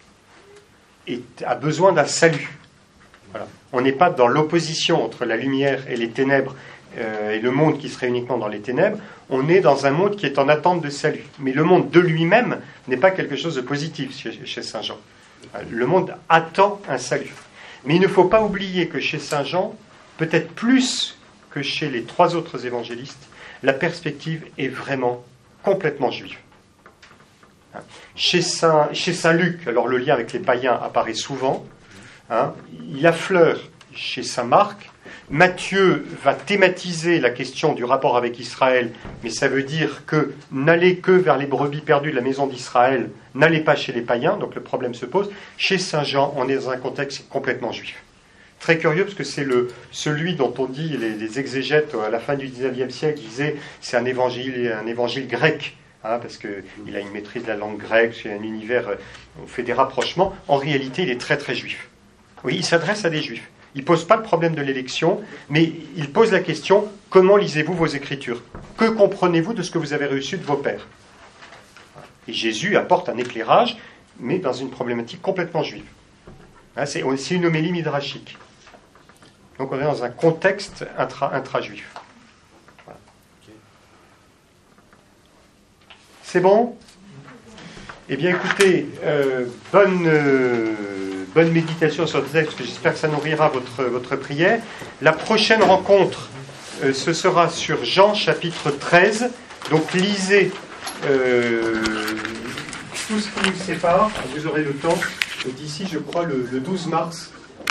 est, a besoin d'un salut. Voilà. On n'est pas dans l'opposition entre la lumière et les ténèbres, euh, et le monde qui serait uniquement dans les ténèbres. On est dans un monde qui est en attente de salut. Mais le monde de lui-même n'est pas quelque chose de positif chez, chez Saint Jean. Le monde attend un salut. Mais il ne faut pas oublier que chez Saint Jean, peut-être plus que chez les trois autres évangélistes, la perspective est vraiment complètement juive. Chez Saint, chez Saint Luc, alors le lien avec les païens apparaît souvent, hein, il affleure chez Saint Marc. Matthieu va thématiser la question du rapport avec Israël, mais ça veut dire que n'allez que vers les brebis perdues de la maison d'Israël, n'allez pas chez les païens, donc le problème se pose. Chez Saint Jean, on est dans un contexte complètement juif. Très curieux, parce que c'est le, celui dont on dit, les, les exégètes à la fin du dix-neuvième siècle disaient c'est un évangile, un évangile grec, hein, parce qu'il a une maîtrise de la langue grecque, c'est un univers, on fait des rapprochements. En réalité, il est très très juif. Oui, il s'adresse à des juifs. Il ne pose pas le problème de l'élection, mais il pose la question, comment lisez-vous vos Écritures ? Que comprenez-vous de ce que vous avez reçu de vos pères ? Et Jésus apporte un éclairage, mais dans une problématique complètement juive. Hein, c'est, c'est une homélie midrashique. Donc on est dans un contexte intra, intra-juif. Voilà. Okay. C'est bon ? Eh bien écoutez, euh, bonne, euh, bonne méditation sur le texte, parce que j'espère que ça nourrira votre, votre prière. La prochaine rencontre, euh, ce sera sur Jean chapitre treize. Donc lisez euh, tout ce qui nous sépare. Vous aurez le temps d'ici, je crois, le, le douze mars.